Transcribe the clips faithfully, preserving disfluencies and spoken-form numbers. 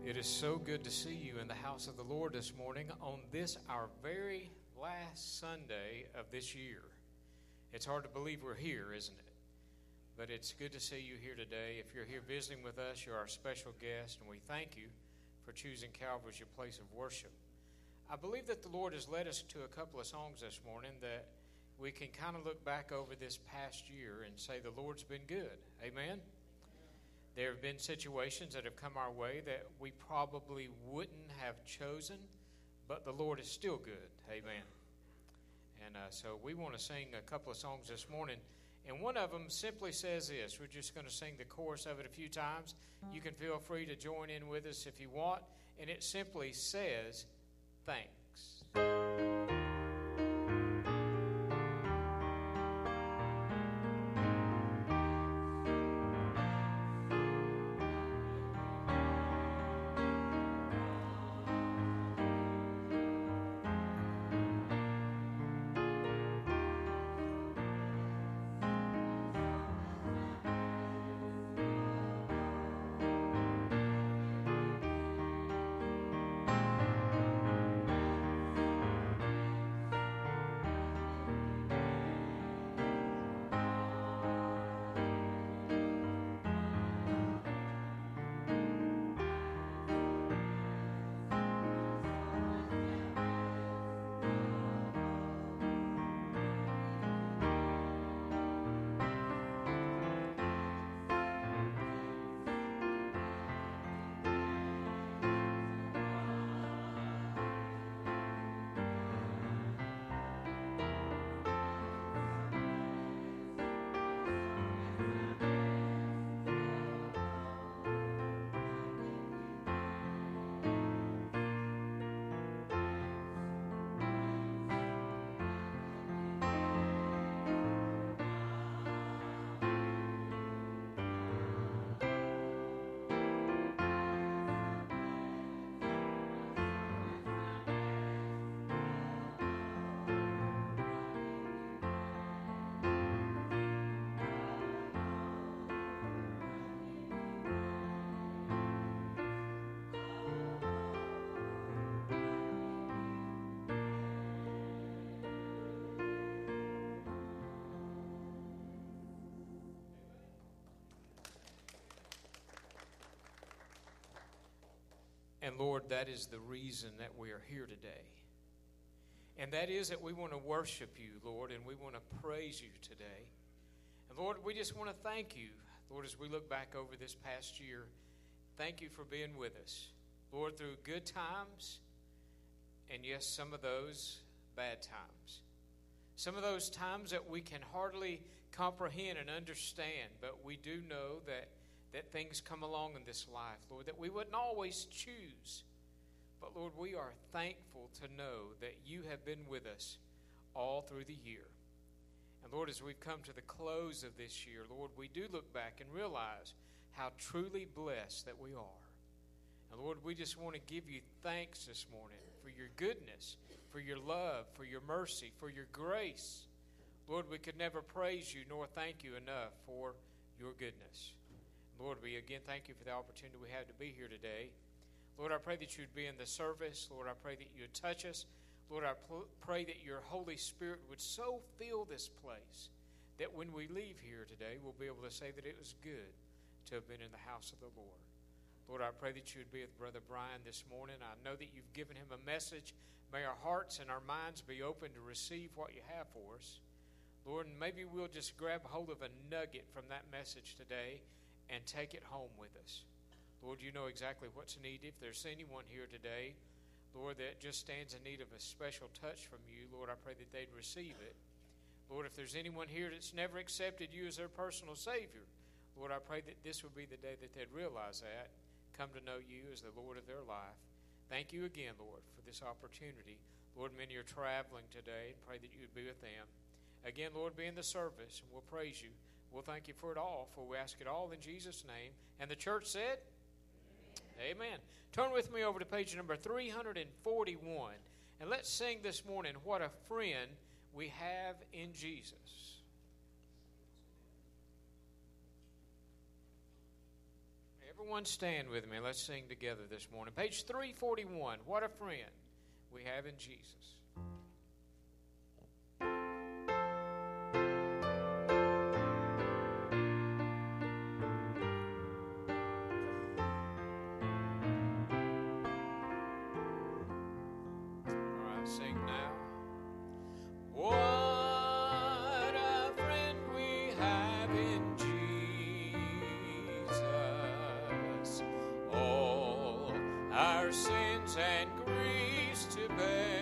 It is so good to see you in the house of the Lord this morning on this, our very last Sunday of this year. It's hard to believe we're here, isn't it? But it's good to see you here today. If you're here visiting with us, you're our special guest, and we thank you for choosing Calvary as your place of worship. I believe that the Lord has led us to a couple of songs this morning that we can kind of look back over this past year and say the Lord's been good. Amen? There have been situations that have come our way that we probably wouldn't have chosen, but the Lord is still good. Amen. And uh, so we want to sing a couple of songs this morning. And one of them simply says this. We're just going to sing the chorus of it a few times. You can feel free to join in with us if you want. And it simply says, thanks. And Lord, that is the reason that we are here today. And that is that we want to worship you, Lord, and we want to praise you today. And Lord, we just want to thank you, Lord, as we look back over this past year. Thank you for being with us, Lord, through good times, and yes, some of those bad times. Some of those times that we can hardly comprehend and understand, but we do know that that things come along in this life, Lord, that we wouldn't always choose. But, Lord, we are thankful to know that you have been with us all through the year. And, Lord, as we've come to the close of this year, Lord, we do look back and realize how truly blessed that we are. And, Lord, we just want to give you thanks this morning for your goodness, for your love, for your mercy, for your grace. Lord, we could never praise you nor thank you enough for your goodness. Lord, we again thank you for the opportunity we have to be here today. Lord, I pray that you'd be in the service. Lord, I pray that you'd touch us. Lord, I pl- pray that your Holy Spirit would so fill this place that when we leave here today, we'll be able to say that it was good to have been in the house of the Lord. Lord, I pray that you would be with Brother Brian this morning. I know that you've given him a message. May our hearts and our minds be open to receive what you have for us. Lord, and maybe we'll just grab hold of a nugget from that message today and take it home with us. Lord, you know exactly what's needed. If there's anyone here today, Lord, that just stands in need of a special touch from you, Lord, I pray that they'd receive it. Lord, if there's anyone here that's never accepted you as their personal Savior, Lord, I pray that this would be the day that they'd realize that, come to know you as the Lord of their life. Thank you again, Lord, for this opportunity. Lord, many are traveling today, and pray that you would be with them. Again, Lord, be in the service, and we'll praise you. We'll thank you for it all, for we ask it all in Jesus' name. And the church said, Amen. Amen. Turn with me over to page number three forty-one. And let's sing this morning, What a Friend We Have in Jesus. Everyone stand with me. Let's sing together this morning. Page three forty-one. What a friend we have in Jesus. Sing now. What a friend we have in Jesus, all our sins and griefs to bear.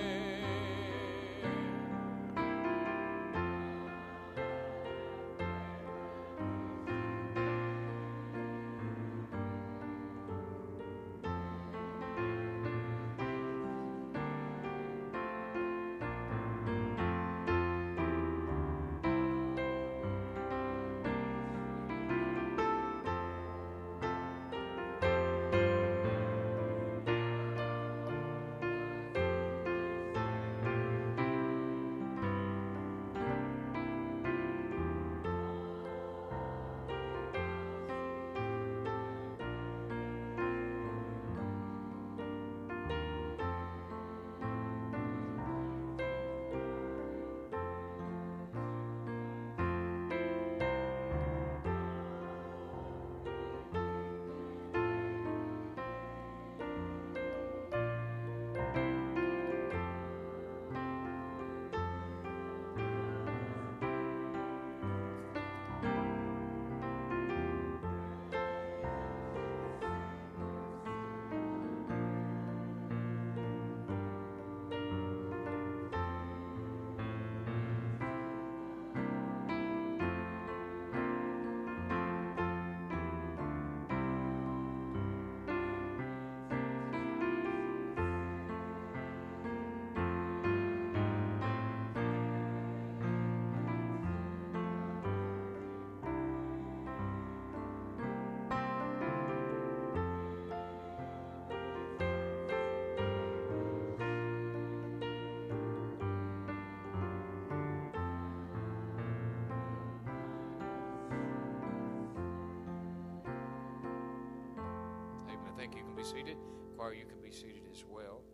Thank you. You can be seated. Choir, you can be seated as well.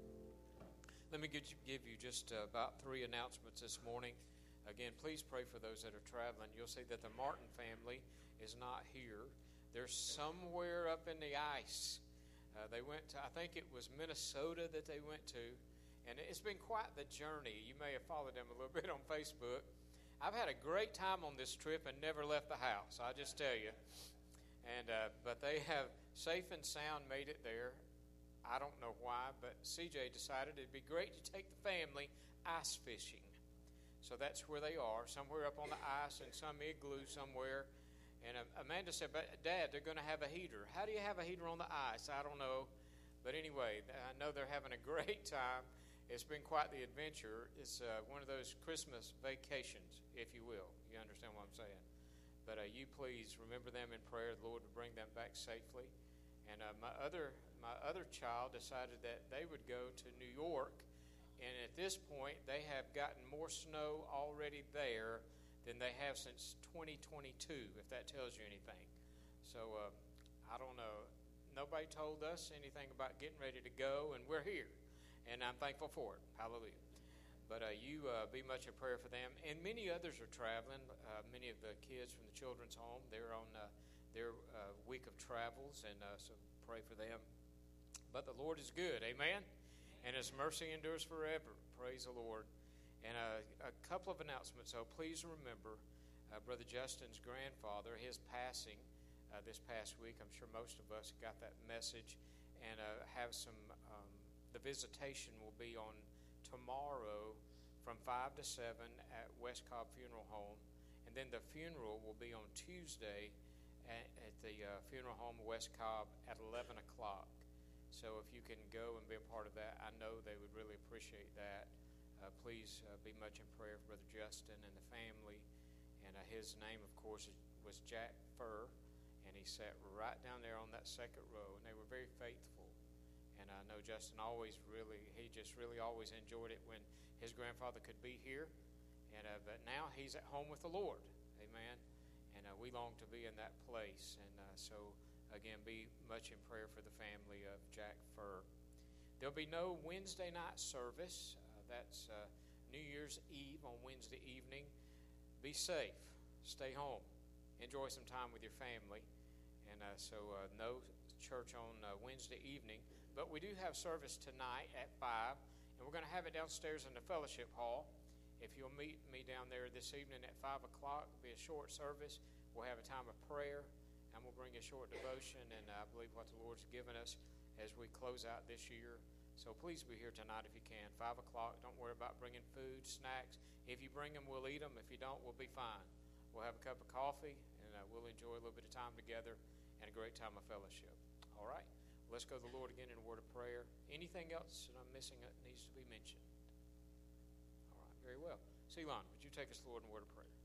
Let me get you, give you just uh, about three announcements this morning. Again, please pray for those that are traveling. You'll see that the Martin family is not here. They're somewhere up in the ice. Uh, they went to, I think it was Minnesota that they went to, and it's been quite the journey. You may have followed them a little bit on Facebook. I've had a great time on this trip and never left the house, I'll just tell you. And uh, but they have safe and sound made it there. I don't know why, but C J decided it'd be great to take the family ice fishing. So that's where they are, somewhere up on the ice in some igloo somewhere. And uh, Amanda said, but Dad, they're going to have a heater. How do you have a heater on the ice? I don't know. But anyway, I know they're having a great time. It's been quite the adventure. It's uh, one of those Christmas vacations, if you will. You understand what I'm saying? But uh, you please remember them in prayer. The Lord will bring them back safely. And uh, my other my other child decided that they would go to New York. And at this point, they have gotten more snow already there than they have since twenty twenty-two, if that tells you anything. So uh, I don't know. Nobody told us anything about getting ready to go, and we're here. And I'm thankful for it. Hallelujah. But uh, you uh, be much in prayer for them. And many others are traveling. Uh, many of the kids from the children's home, they're on uh, their uh, week of travels, and uh, so pray for them. But the Lord is good, amen? And His mercy endures forever. Praise the Lord. And uh, a couple of announcements. So please remember uh, Brother Justin's grandfather, his passing uh, this past week. I'm sure most of us got that message. And uh, have some, um, the visitation will be on tomorrow from five to seven at West Cobb Funeral Home. And then the funeral will be on Tuesday at, at the uh, Funeral Home West Cobb at eleven o'clock. So if you can go and be a part of that, I know they would really appreciate that. Uh, please uh, be much in prayer for Brother Justin and the family. And uh, his name, of course, was Jack Furr. And he sat right down there on that second row. And they were very faithful. And I know Justin always really, he just really always enjoyed it when his grandfather could be here. And uh, but now he's at home with the Lord. Amen. And uh, we long to be in that place. And uh, so again, be much in prayer for the family of Jack Furr. There'll be no Wednesday night service. Uh, that's uh, New Year's Eve on Wednesday evening. Be safe. Stay home. Enjoy some time with your family. And uh, so uh, no church on uh, Wednesday evening. But we do have service tonight at five. And we're going to have it downstairs in the fellowship hall. If you'll meet me down there this evening at five o'clock, it'll be a short service. We'll have a time of prayer. And we'll bring a short devotion. And I believe what the Lord's given us as we close out this year. So please be here tonight if you can. five o'clock. Don't worry about bringing food, snacks. If you bring them, we'll eat them. If you don't, we'll be fine. We'll have a cup of coffee, and uh, we'll enjoy a little bit of time together and a great time of fellowship. All right? Let's go to the Lord again in a word of prayer. Anything else that I'm missing that needs to be mentioned? All right, very well. Ceylon, would you take us, Lord, in a word of prayer?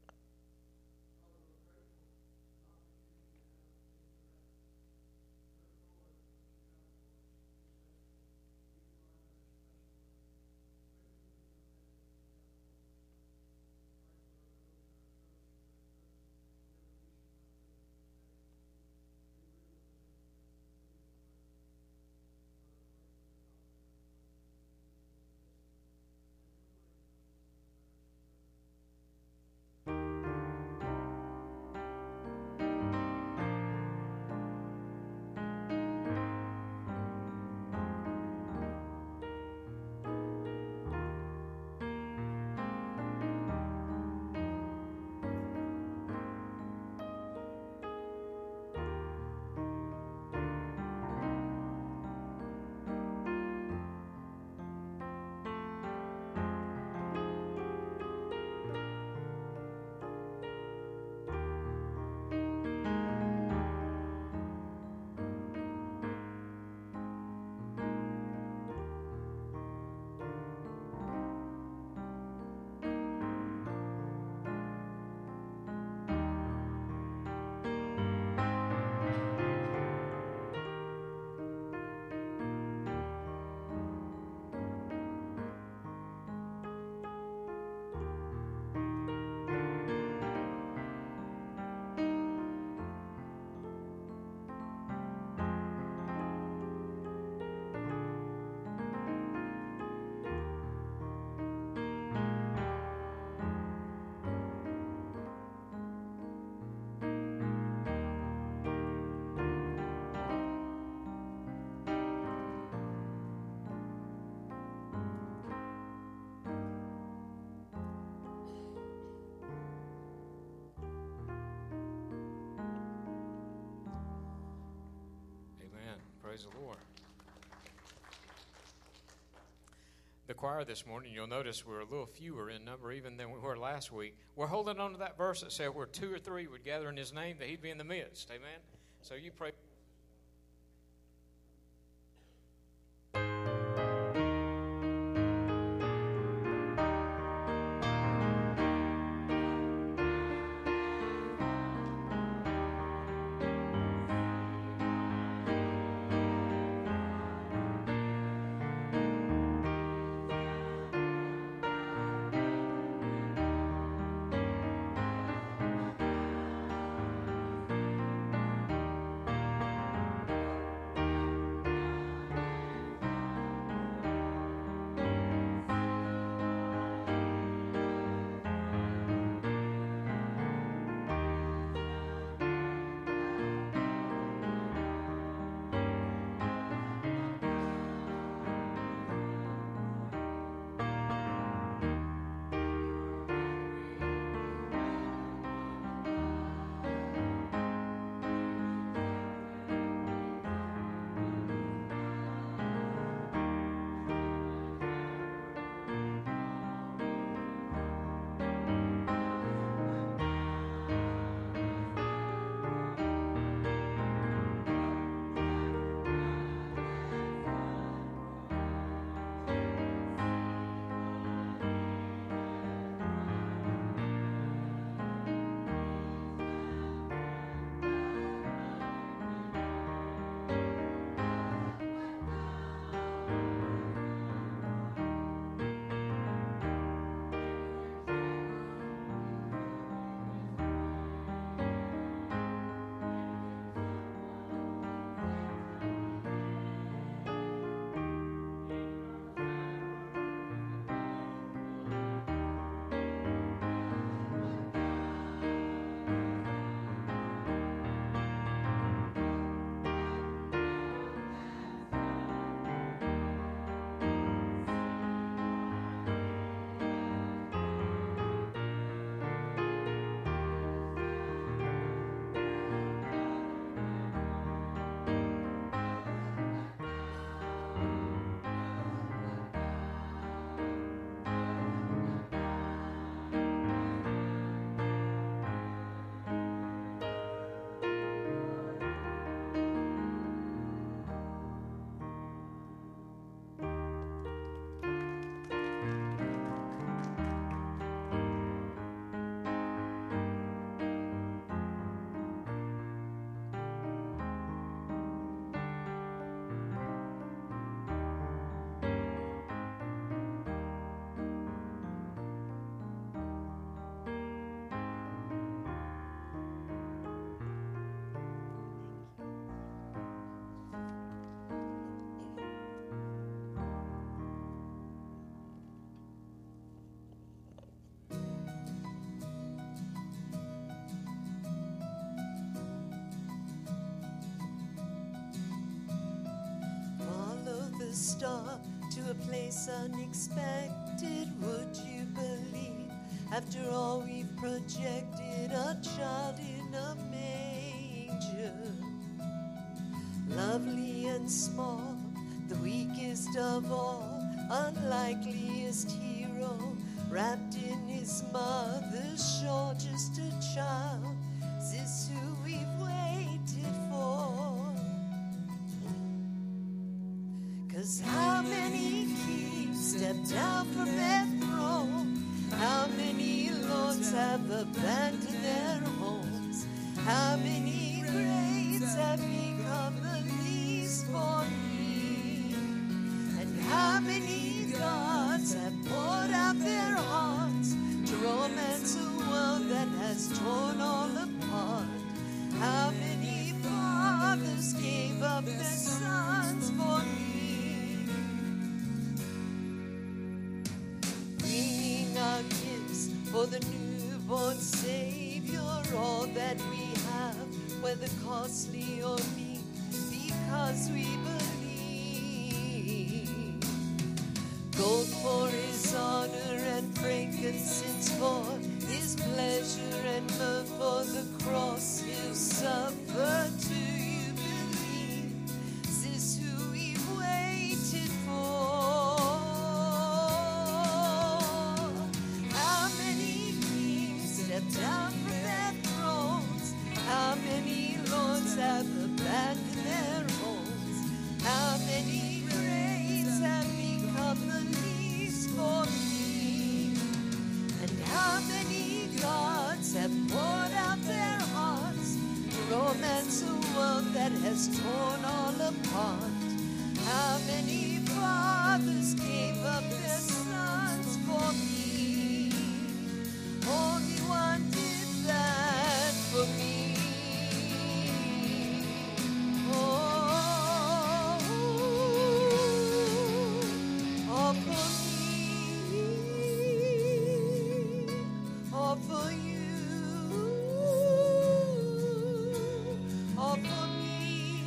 Praise the Lord. The choir this morning, you'll notice we're a little fewer in number even than we were last week. We're holding on to that verse that said where two or three would gather in his name, that he'd be in the midst. Amen? So you pray. star to a place unexpected. Would you believe? After all, we've projected a child in a manger. Lovely and small, the weakest of all, unlikeliest hero, wrapped in his mother's shawl, just a child. Is this who we've waited for? 'Cause how many kings stepped down from their throne? How many lords have abandoned their homes? How many greats have become the least for me? And how many gods have poured out their hearts to romance a world that has torn all apart? How many fathers gave up their sons for me? Bringing our gifts for the newborn Savior, all that we have, whether costly or meek, because we believe. Gold for his honor and frankincense for his pleasure, and myrrh for the cross he'll suffer. Do you believe? Is this who we've waited for? How many kings stepped down from their thrones? How many lords have abandoned their homes? How many greats have become the least for me? And how many gods have poured out their hearts to romance a world that has torn all apart? How many fathers gave up their sons for me? Only one did that for me. Oh, all for me, all for you, all for me,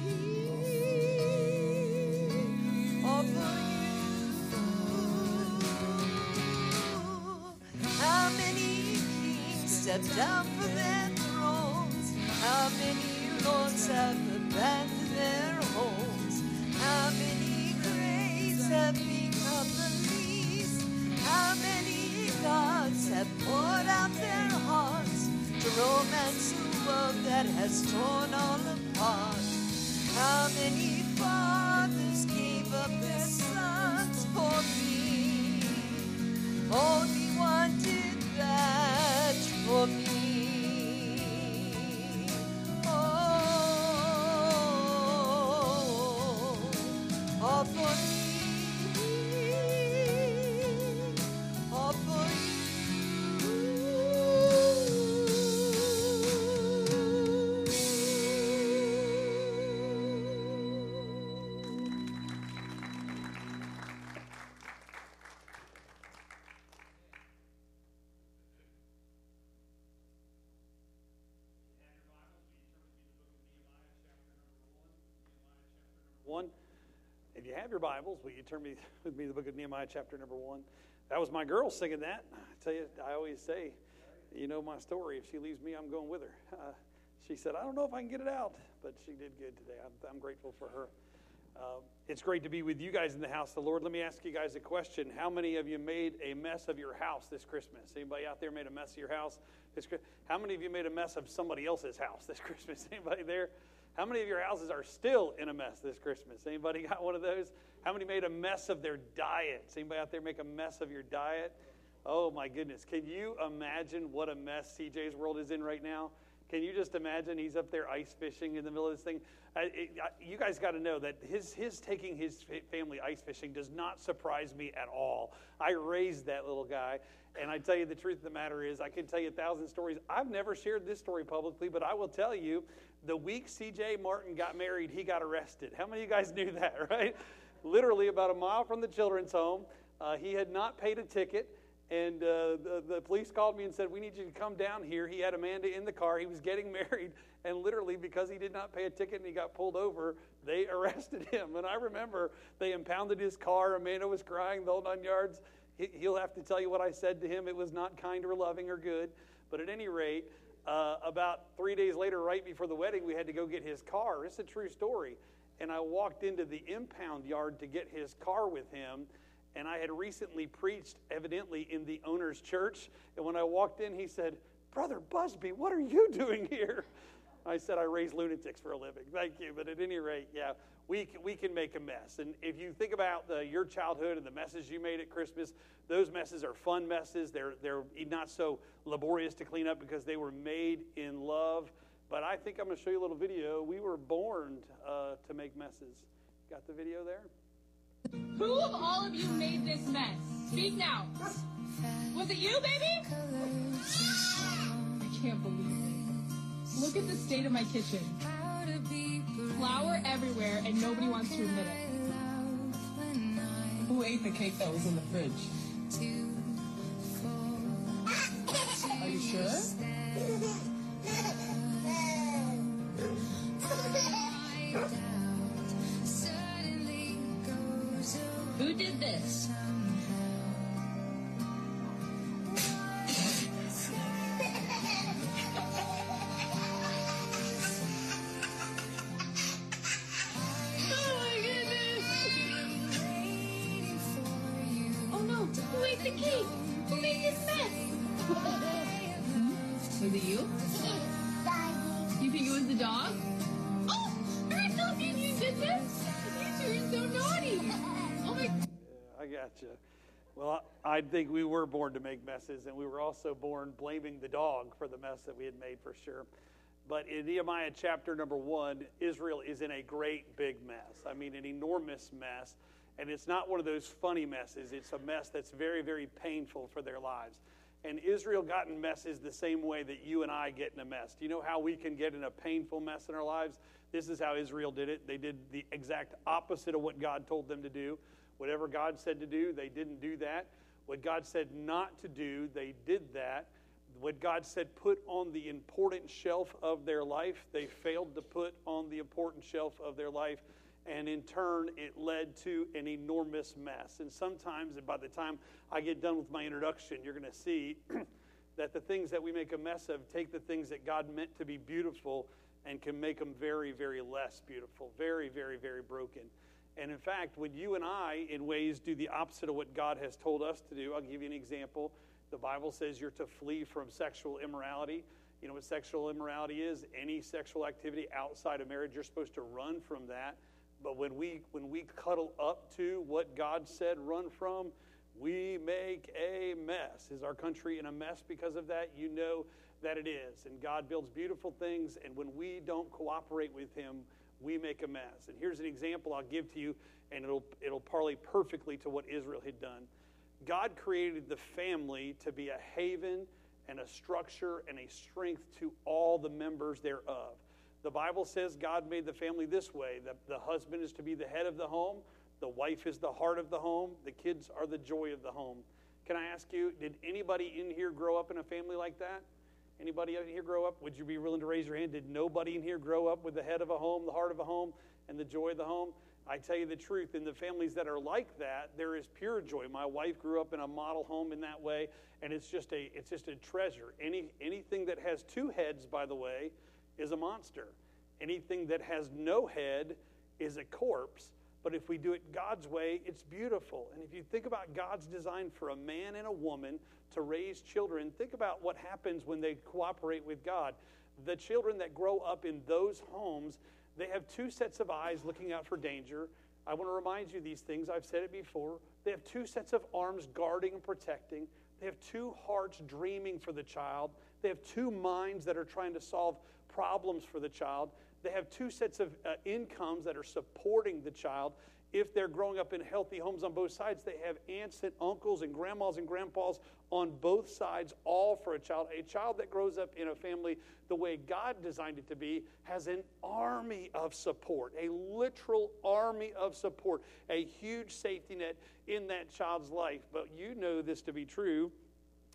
all for you. How many kings stepped down from their thrones? How many lords have abandoned their homes? How many greats have become the least? How many gods have poured out their hearts to romance a world that has torn all apart? How many fathers gave up their sons for me? Only one did that for me. All for me, all for one. If you have your Bibles, will you turn me with me to the book of Nehemiah, chapter number one? That was my girl singing that. I tell you, I always say, you know my story. If she leaves me, I'm going with her. Uh, she said, I don't know if I can get it out, but she did good today. I'm, I'm grateful for her. Uh, it's great to be with you guys in the house of the Lord. Let me ask you guys a question. How many of you made a mess of your house this Christmas? Anybody out there made a mess of your house this Christmas? How many of you made a mess of somebody else's house this Christmas? Anybody there? How many of your houses are still in a mess this Christmas? Anybody got one of those? How many made a mess of their diets? Anybody out there make a mess of your diet? Oh, my goodness. Can you imagine what a mess C J's world is in right now? Can you just imagine he's up there ice fishing in the middle of this thing? I, it, I, you guys got to know that his, his taking his family ice fishing does not surprise me at all. I raised that little guy. And I tell you, the truth of the matter is, I can tell you a thousand stories. I've never shared this story publicly, but I will tell you, the week C J Martin got married, he got arrested. How many of you guys knew that, right? Literally about a mile from the children's home. Uh, he had not paid a ticket, And uh, the, the police called me and said, we need you to come down here. He had Amanda in the car. He was getting married. And literally, because he did not pay a ticket and he got pulled over, they arrested him. And I remember they impounded his car. Amanda was crying the whole nine yards. He, he'll have to tell you what I said to him. It was not kind or loving or good. But at any rate, uh, about three days later, right before the wedding, we had to go get his car. It's a true story. And I walked into the impound yard to get his car with him. And I had recently preached, evidently, in the owner's church. And when I walked in, he said, Brother Busby, what are you doing here? I said, I raise lunatics for a living. Thank you. But at any rate, yeah, we can, we can make a mess. And if you think about the, your childhood and the messes you made at Christmas, those messes are fun messes. They're, they're not so laborious to clean up because they were made in love. But I think I'm going to show you a little video. We were born uh, to make messes. Got the video there? Who of all of you made this mess? Speak now. Was it you, baby? I can't believe it. Look at the state of my kitchen. Flour everywhere and nobody wants to admit it. Who ate the cake that was in the fridge? Are you sure? Who did this? Who ate the cake? Who made this mess? Was it you? You think it was the dog? Oh, I told you you did this. You two are so naughty. Oh my. Yeah, I got you. Well, I think we were born to make messes, and we were also born blaming the dog for the mess that we had made, for sure. But in Nehemiah chapter number one, Israel is in a great big mess. I mean, an enormous mess. And it's not one of those funny messes. It's a mess that's very, very painful for their lives. And Israel got in messes the same way that you and I get in a mess. Do you know how we can get in a painful mess in our lives? This is how Israel did it. They did the exact opposite of what God told them to do. Whatever God said to do, they didn't do that. What God said not to do, they did that. What God said put on the important shelf of their life, they failed to put on the important shelf of their life. And in turn, it led to an enormous mess. And sometimes, and by the time I get done with my introduction, you're going to see that the things that we make a mess of take the things that God meant to be beautiful and can make them very, very less beautiful, very, very, very broken. And in fact, when you and I, in ways, do the opposite of what God has told us to do, I'll give you an example. The Bible says you're to flee from sexual immorality. You know what sexual immorality is? Any sexual activity outside of marriage, you're supposed to run from that. But when we when we cuddle up to what God said run from, we make a mess. Is our country in a mess because of that? You know that it is. And God builds beautiful things, and when we don't cooperate with him, we make a mess. And here's an example I'll give to you, and it'll it'll parlay perfectly to what Israel had done. God created the family to be a haven and a structure and a strength to all the members thereof. The Bible says God made the family this way. The, the husband is to be the head of the home. The wife is the heart of the home. The kids are the joy of the home. Can I ask you, did anybody in here grow up in a family like that? Anybody in here grow up? Would you be willing to raise your hand? Did nobody in here grow up with the head of a home, the heart of a home, and the joy of the home? I tell you the truth, in the families that are like that, there is pure joy. My wife grew up in a model home in that way, and it's just a it's just a treasure. Any anything that has two heads, by the way, is a monster. Anything that has no head is a corpse. But if we do it God's way, it's beautiful. And if you think about God's design for a man and a woman to raise children, think about what happens when they cooperate with God. The children that grow up in those homes, they have two sets of eyes looking out for danger. I want to remind you these things. I've said it before. They have two sets of arms guarding and protecting. They have two hearts dreaming for the child. They have two minds that are trying to solve problems for the child. They have two sets of uh, incomes that are supporting the child. If they're growing up in healthy homes on both sides, they have aunts and uncles and grandmas and grandpas on both sides, all for a child. A child that grows up in a family the way God designed it to be has an army of support, a literal army of support, a huge safety net in that child's life. But you know this to be true.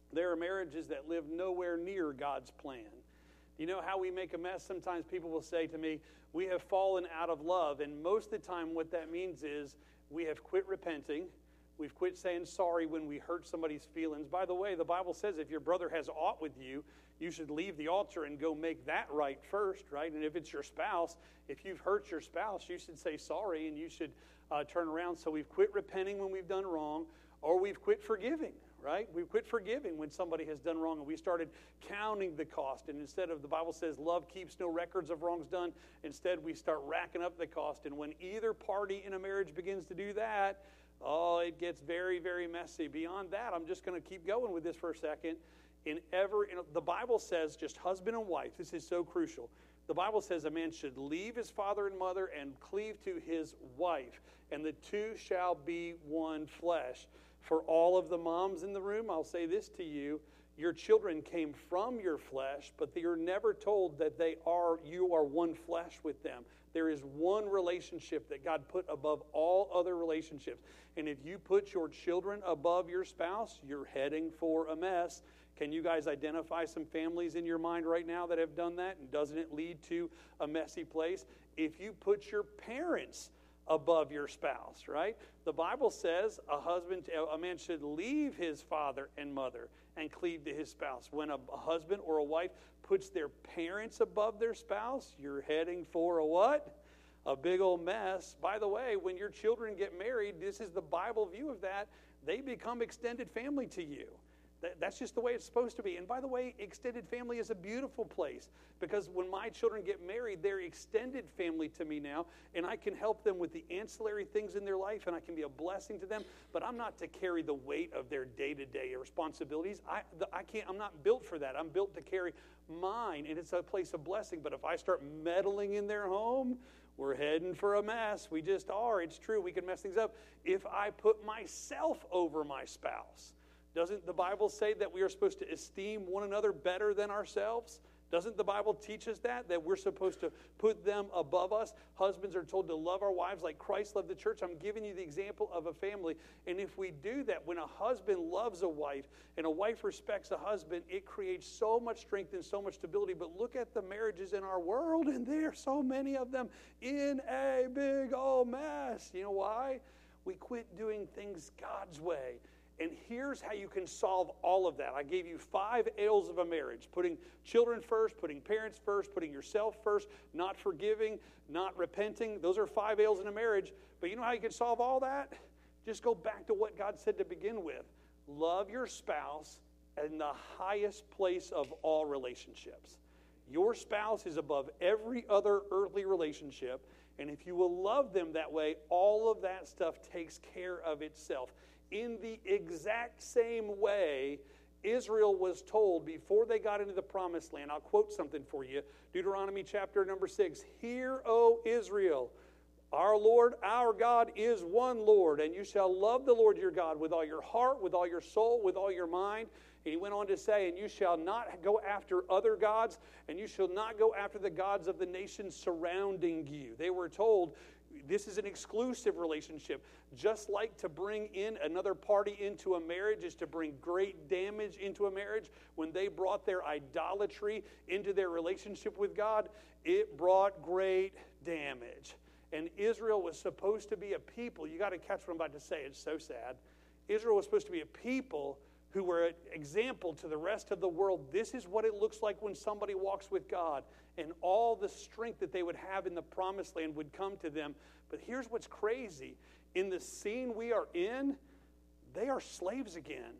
There are marriages that live nowhere near God's plan. You know how we make a mess? Sometimes people will say to me, we have fallen out of love. And most of the time what that means is we have quit repenting. We've quit saying sorry when we hurt somebody's feelings. By the way, the Bible says if your brother has aught with you, you should leave the altar and go make that right first, right? And if it's your spouse, if you've hurt your spouse, you should say sorry and you should uh, turn around. So we've quit repenting when we've done wrong, or we've quit forgiving, right? We've quit forgiving when somebody has done wrong, and we started counting the cost. And instead of, the Bible says, love keeps no records of wrongs done, instead we start racking up the cost. And when either party in a marriage begins to do that, oh, it gets very, very messy. Beyond that, I'm just going to keep going with this for a second. In every, in, the Bible says just husband and wife. This is so crucial. The Bible says a man should leave his father and mother and cleave to his wife, and the two shall be one flesh. For all of the moms in the room, I'll say this to you. Your children came from your flesh, but you're never told that they are, you are one flesh with them. There is one relationship that God put above all other relationships. And if you put your children above your spouse, you're heading for a mess. Can you guys identify some families in your mind right now that have done that? And doesn't it lead to a messy place? If you put your parents above your spouse, right? The Bible says a husband, a man should leave his father and mother and cleave to his spouse. When a husband or a wife puts their parents above their spouse, you're heading for a what? A big old mess. By the way, when your children get married, this is the Bible view of that, they become extended family to you. That's just the way it's supposed to be. And by the way, extended family is a beautiful place, because when my children get married, they're extended family to me now, and I can help them with the ancillary things in their life, and I can be a blessing to them, but I'm not to carry the weight of their day-to-day responsibilities. I, the, I can't, I'm not built for that. I'm built to carry mine, and it's a place of blessing. But if I start meddling in their home, we're heading for a mess. We just are. It's true. We can mess things up. If I put myself over my spouse, doesn't the Bible say that we are supposed to esteem one another better than ourselves? Doesn't the Bible teach us that? That we're supposed to put them above us? Husbands are told to love our wives like Christ loved the church. I'm giving you the example of a family. And if we do that, when a husband loves a wife and a wife respects a husband, it creates so much strength and so much stability. But look at the marriages in our world, and there are so many of them in a big old mess. You know why? We quit doing things God's way. And here's how you can solve all of that. I gave you five ails of a marriage: putting children first, putting parents first, putting yourself first, not forgiving, not repenting. Those are five ails in a marriage. But you know how you can solve all that? Just go back to what God said to begin with. Love your spouse in the highest place of all relationships. Your spouse is above every other earthly relationship. And if you will love them that way, all of that stuff takes care of itself. In the exact same way, Israel was told before they got into the promised land. I'll quote something for you. Deuteronomy chapter number six. Hear, O Israel, our Lord, our God is one Lord, and you shall love the Lord your God with all your heart, with all your soul, with all your mind. And he went on to say, and you shall not go after other gods, and you shall not go after the gods of the nations surrounding you. They were told, this is an exclusive relationship. Just like to bring in another party into a marriage is to bring great damage into a marriage. When they brought their idolatry into their relationship with God, it brought great damage. And Israel was supposed to be a people. You got to catch what I'm about to say. It's so sad. Israel was supposed to be a people who were an example to the rest of the world. This is what it looks like when somebody walks with God. And all the strength that they would have in the promised land would come to them. But here's what's crazy. In the scene we are in, they are slaves again.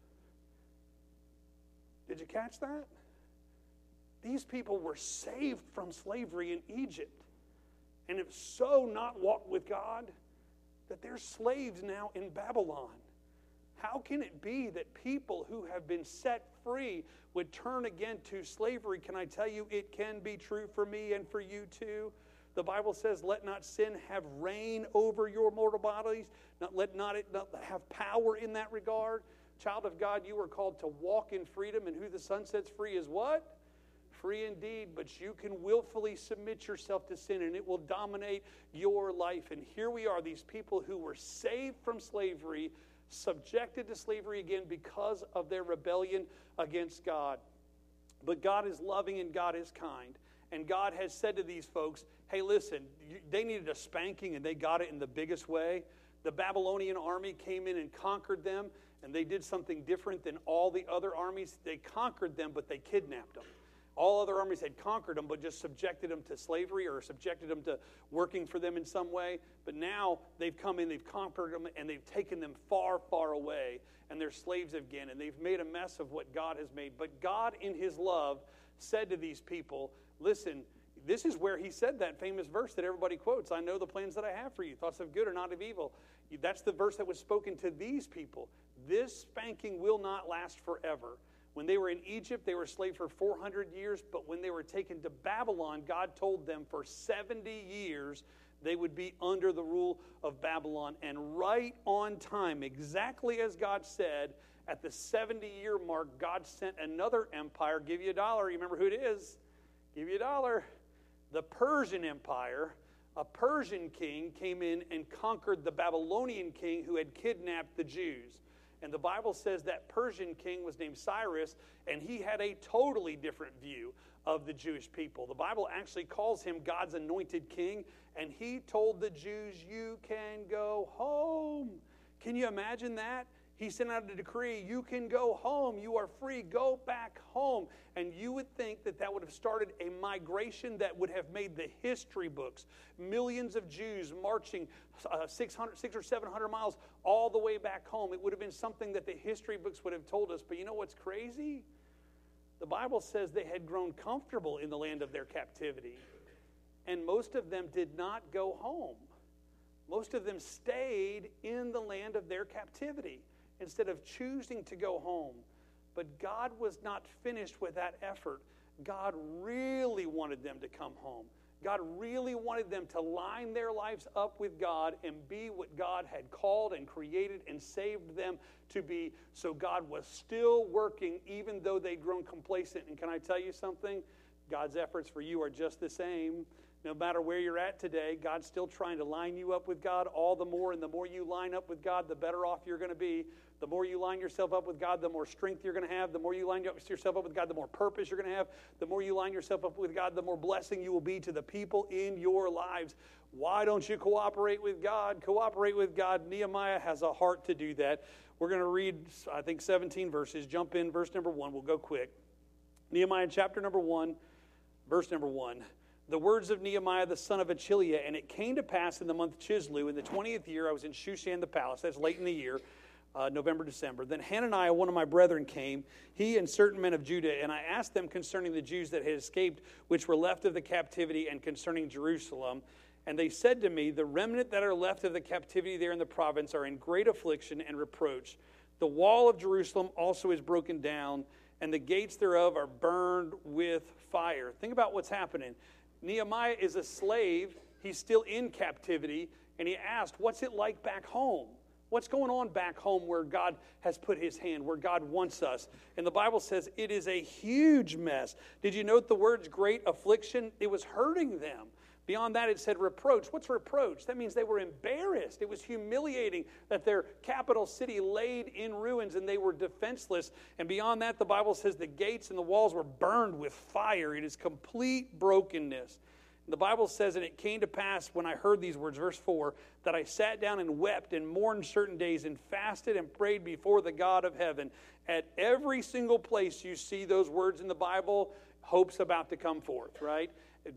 Did you catch that? These people were saved from slavery in Egypt, and have so not walked with God that they're slaves now in Babylon. How can it be that people who have been set free would turn again to slavery? Can I tell you, it can be true for me and for you too. The Bible says, let not sin have reign over your mortal bodies. Not, let not it not have power in that regard. Child of God, you are called to walk in freedom, and who the Son sets free is what? Free indeed, but you can willfully submit yourself to sin, and it will dominate your life. And here we are, these people who were saved from slavery, subjected to slavery again because of their rebellion against God. But God is loving and God is kind. And God has said to these folks, hey, listen, you, they needed a spanking and they got it in the biggest way. The Babylonian army came in and conquered them, and they did something different than all the other armies. They conquered them, but they kidnapped them. All other armies had conquered them, but just subjected them to slavery or subjected them to working for them in some way. But now they've come in, they've conquered them, and they've taken them far, far away, and they're slaves again, and they've made a mess of what God has made. But God, in His love, said to these people, listen, this is where He said that famous verse that everybody quotes, I know the plans that I have for you, thoughts of good or not of evil. That's the verse that was spoken to these people. This spanking will not last forever. When they were in Egypt, they were slaves for four hundred years, but when they were taken to Babylon, God told them for seventy years they would be under the rule of Babylon. And right on time, exactly as God said, at the seventy-year mark, God sent another empire. Give you a dollar. You remember who it is? Give you a dollar. The Persian Empire. A Persian king came in and conquered the Babylonian king who had kidnapped the Jews. And the Bible says that Persian king was named Cyrus, and he had a totally different view of the Jewish people. The Bible actually calls him God's anointed king, and he told the Jews, you can go home. Can you imagine that? He sent out a decree, you can go home, you are free, go back home. And you would think that that would have started a migration that would have made the history books. Millions of Jews marching uh, six hundred, six or seven hundred miles all the way back home. It would have been something that the history books would have told us. But you know what's crazy? The Bible says they had grown comfortable in the land of their captivity. And most of them did not go home. Most of them stayed in the land of their captivity instead of choosing to go home. But God was not finished with that effort. God really wanted them to come home. God really wanted them to line their lives up with God and be what God had called and created and saved them to be. So God was still working even though they'd grown complacent. And can I tell you something? God's efforts for you are just the same. No matter where you're at today, God's still trying to line you up with God all the more. And the more you line up with God, the better off you're going to be. The more you line yourself up with God, the more strength you're going to have. The more you line yourself up with God, the more purpose you're going to have. The more you line yourself up with God, the more blessing you will be to the people in your lives. Why don't you cooperate with God? Cooperate with God. Nehemiah has a heart to do that. We're going to read, I think, seventeen verses. Jump in, verse number one. We'll go quick. Nehemiah chapter number one, verse number one. The words of Nehemiah the son of Achiliah, and it came to pass in the month Chislew, in the twentieth year, I was in Shushan the palace. That's late in the year. Uh, November, December. Then Hananiah, one of my brethren, came, he and certain men of Judah, and I asked them concerning the Jews that had escaped, which were left of the captivity, and concerning Jerusalem. And they said to me, the remnant that are left of the captivity there in the province are in great affliction and reproach. The wall of Jerusalem also is broken down, and the gates thereof are burned with fire. Think about what's happening. Nehemiah is a slave. He's still in captivity, and he asked, what's it like back home? What's going on back home where God has put his hand, where God wants us? And the Bible says it is a huge mess. Did you note the words great affliction? It was hurting them. Beyond that, it said reproach. What's reproach? That means they were embarrassed. It was humiliating that their capital city laid in ruins and they were defenseless. And beyond that, the Bible says the gates and the walls were burned with fire. It is complete brokenness. The Bible says, and it came to pass when I heard these words, verse four, that I sat down and wept and mourned certain days and fasted and prayed before the God of heaven. At every single place you see those words in the Bible, hope's about to come forth, right?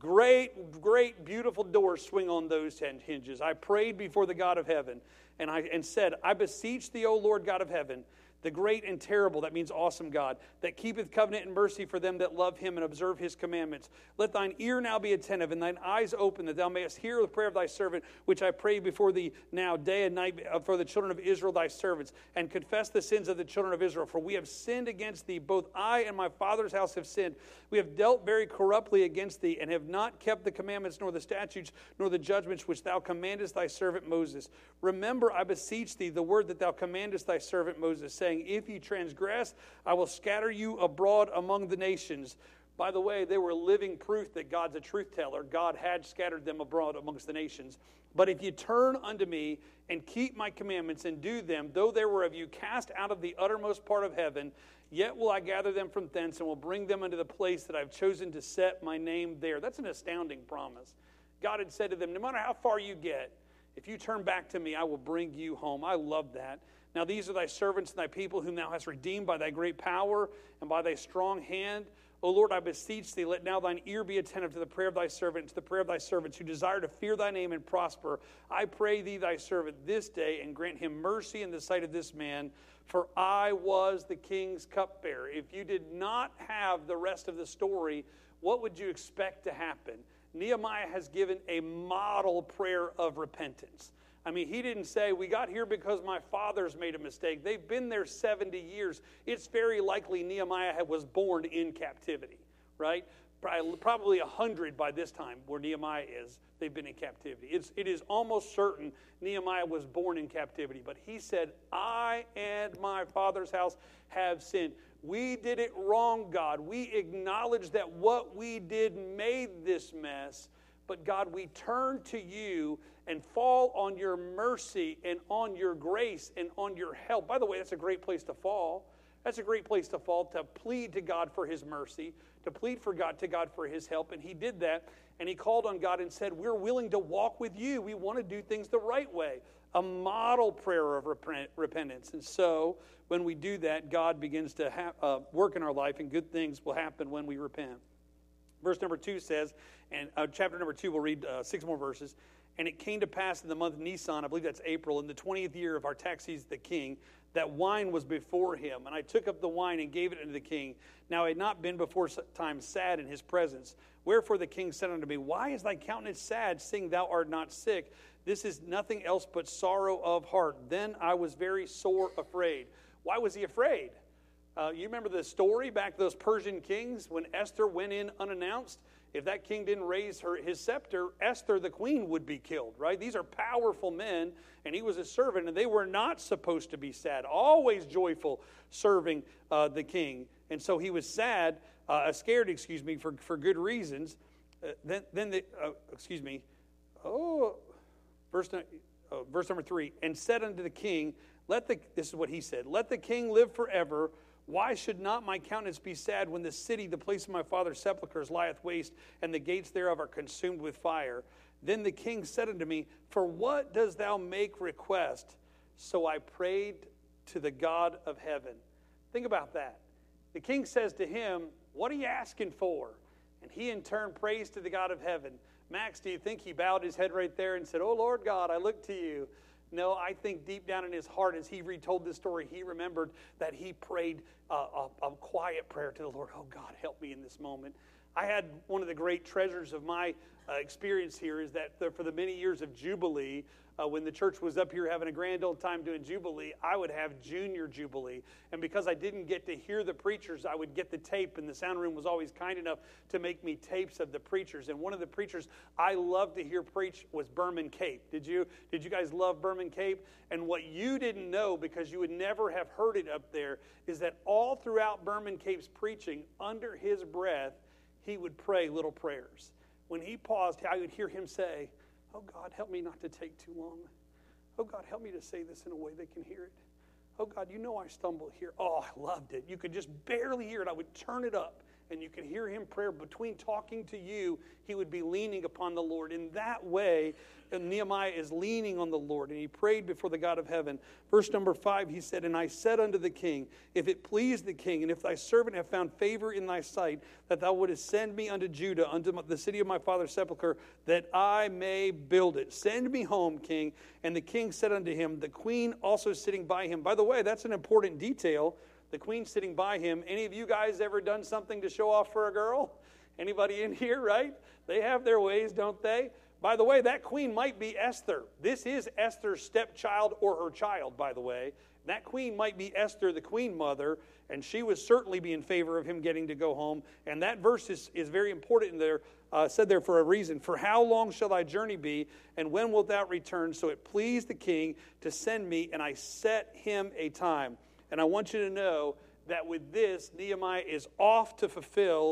Great, great, beautiful doors swing on those hinges. I prayed before the God of heaven and I and said, I beseech thee, O Lord God of heaven, the great and terrible, that means awesome God, that keepeth covenant and mercy for them that love him and observe his commandments. Let thine ear now be attentive and thine eyes open, that thou mayest hear the prayer of thy servant, which I pray before thee now day and night for the children of Israel, thy servants, and confess the sins of the children of Israel. For we have sinned against thee, both I and my father's house have sinned. We have dealt very corruptly against thee, and have not kept the commandments, nor the statutes, nor the judgments which thou commandest thy servant Moses. Remember, I beseech thee, the word that thou commandest thy servant Moses, saying, if ye transgress, I will scatter you abroad among the nations. By the way, they were living proof that God's a truth teller. God had scattered them abroad amongst the nations. But if you turn unto me and keep my commandments and do them, though there were of you cast out of the uttermost part of heaven, yet will I gather them from thence and will bring them unto the place that I've chosen to set my name there. That's an astounding promise. God had said to them, no matter how far you get, if you turn back to me, I will bring you home. I love that. Now these are thy servants and thy people whom thou hast redeemed by thy great power and by thy strong hand. O Lord, I beseech thee, let now thine ear be attentive to the prayer of thy servant, and to the prayer of thy servants who desire to fear thy name and prosper. I pray thee, thy servant, this day, and grant him mercy in the sight of this man, for I was the king's cupbearer. If you did not have the rest of the story, what would you expect to happen? Nehemiah has given a model prayer of repentance. I mean, he didn't say, we got here because my fathers made a mistake. They've been there seventy years. It's very likely Nehemiah was born in captivity, right? Probably one hundred by this time where Nehemiah is. They've been in captivity. It's, it is almost certain Nehemiah was born in captivity. But he said, I and my father's house have sinned. We did it wrong, God. We acknowledge that what we did made this mess. But God, we turn to you and fall on your mercy and on your grace and on your help. By the way, that's a great place to fall. That's a great place to fall, to plead to God for his mercy, to plead for God to God for his help. And he did that, and he called on God and said, we're willing to walk with you. We want to do things the right way. A model prayer of repent, repentance. And so when we do that, God begins to ha- uh, work in our life, and good things will happen when we repent. Verse number two says, and uh, chapter number two, we'll read uh, six more verses. And it came to pass in the month of Nisan, I believe that's April, in the twentieth year of Artaxerxes the king, that wine was before him. And I took up the wine and gave it unto the king. Now I had not been before time sad in his presence. Wherefore the king said unto me, why is thy countenance sad, seeing thou art not sick? This is nothing else but sorrow of heart. Then I was very sore afraid. Why was he afraid? Uh, you remember the story back to those Persian kings when Esther went in unannounced? If that king didn't raise her his scepter, Esther the queen would be killed, right? These are powerful men, and he was a servant, and they were not supposed to be sad, always joyful serving uh, the king. And so he was sad, uh, scared, excuse me, for, for good reasons. Uh, then, then the, uh, excuse me, oh, verse, uh, verse number three, and said unto the king, let the, this is what he said, let the king live forever. Why should not my countenance be sad when the city, the place of my father's sepulchres, lieth waste, and the gates thereof are consumed with fire? Then the king said unto me, for what dost thou make request? So I prayed to the God of heaven. Think about that. The king says to him, what are you asking for? And he in turn prays to the God of heaven. Max, do you think he bowed his head right there and said, oh, Lord God, I look to you? No, I think deep down in his heart, as he retold this story, he remembered that he prayed uh, a, a quiet prayer to the Lord. Oh, God, help me in this moment. I had one of the great treasures of my uh, experience here is that the, for the many years of Jubilee, uh, when the church was up here having a grand old time doing Jubilee, I would have Junior Jubilee. And because I didn't get to hear the preachers, I would get the tape, and the sound room was always kind enough to make me tapes of the preachers. And one of the preachers I loved to hear preach was Berman Cape. Did you, did you guys love Berman Cape? And what you didn't know, because you would never have heard it up there, is that all throughout Berman Cape's preaching, under his breath, he would pray little prayers. When he paused, I would hear him say, oh, God, help me not to take too long. Oh, God, help me to say this in a way they can hear it. Oh, God, you know I stumble here. Oh, I loved it. You could just barely hear it. I would turn it up, and you could hear him pray. Between talking to you, he would be leaning upon the Lord. In that way, Nehemiah is leaning on the Lord, and he prayed before the God of heaven. Verse number five, he said, and I said unto the king, if it please the king, and if thy servant have found favor in thy sight, that thou wouldest send me unto Judah, unto the city of my father's sepulchre, that I may build it. Send me home, king. And the king said unto him, the queen also sitting by him. By the way, that's an important detail. The queen sitting by him. Any of you guys ever done something to show off for a girl? Anybody in here, right? They have their ways, don't they? By the way, that queen might be Esther. This is Esther's stepchild or her child, by the way. That queen might be Esther, the queen mother, and she would certainly be in favor of him getting to go home. And that verse is, is very important in there, uh, said there for a reason. For how long shall thy journey be, and when wilt thou return? So it pleased the king to send me, and I set him a time. And I want you to know that with this, Nehemiah is off to fulfill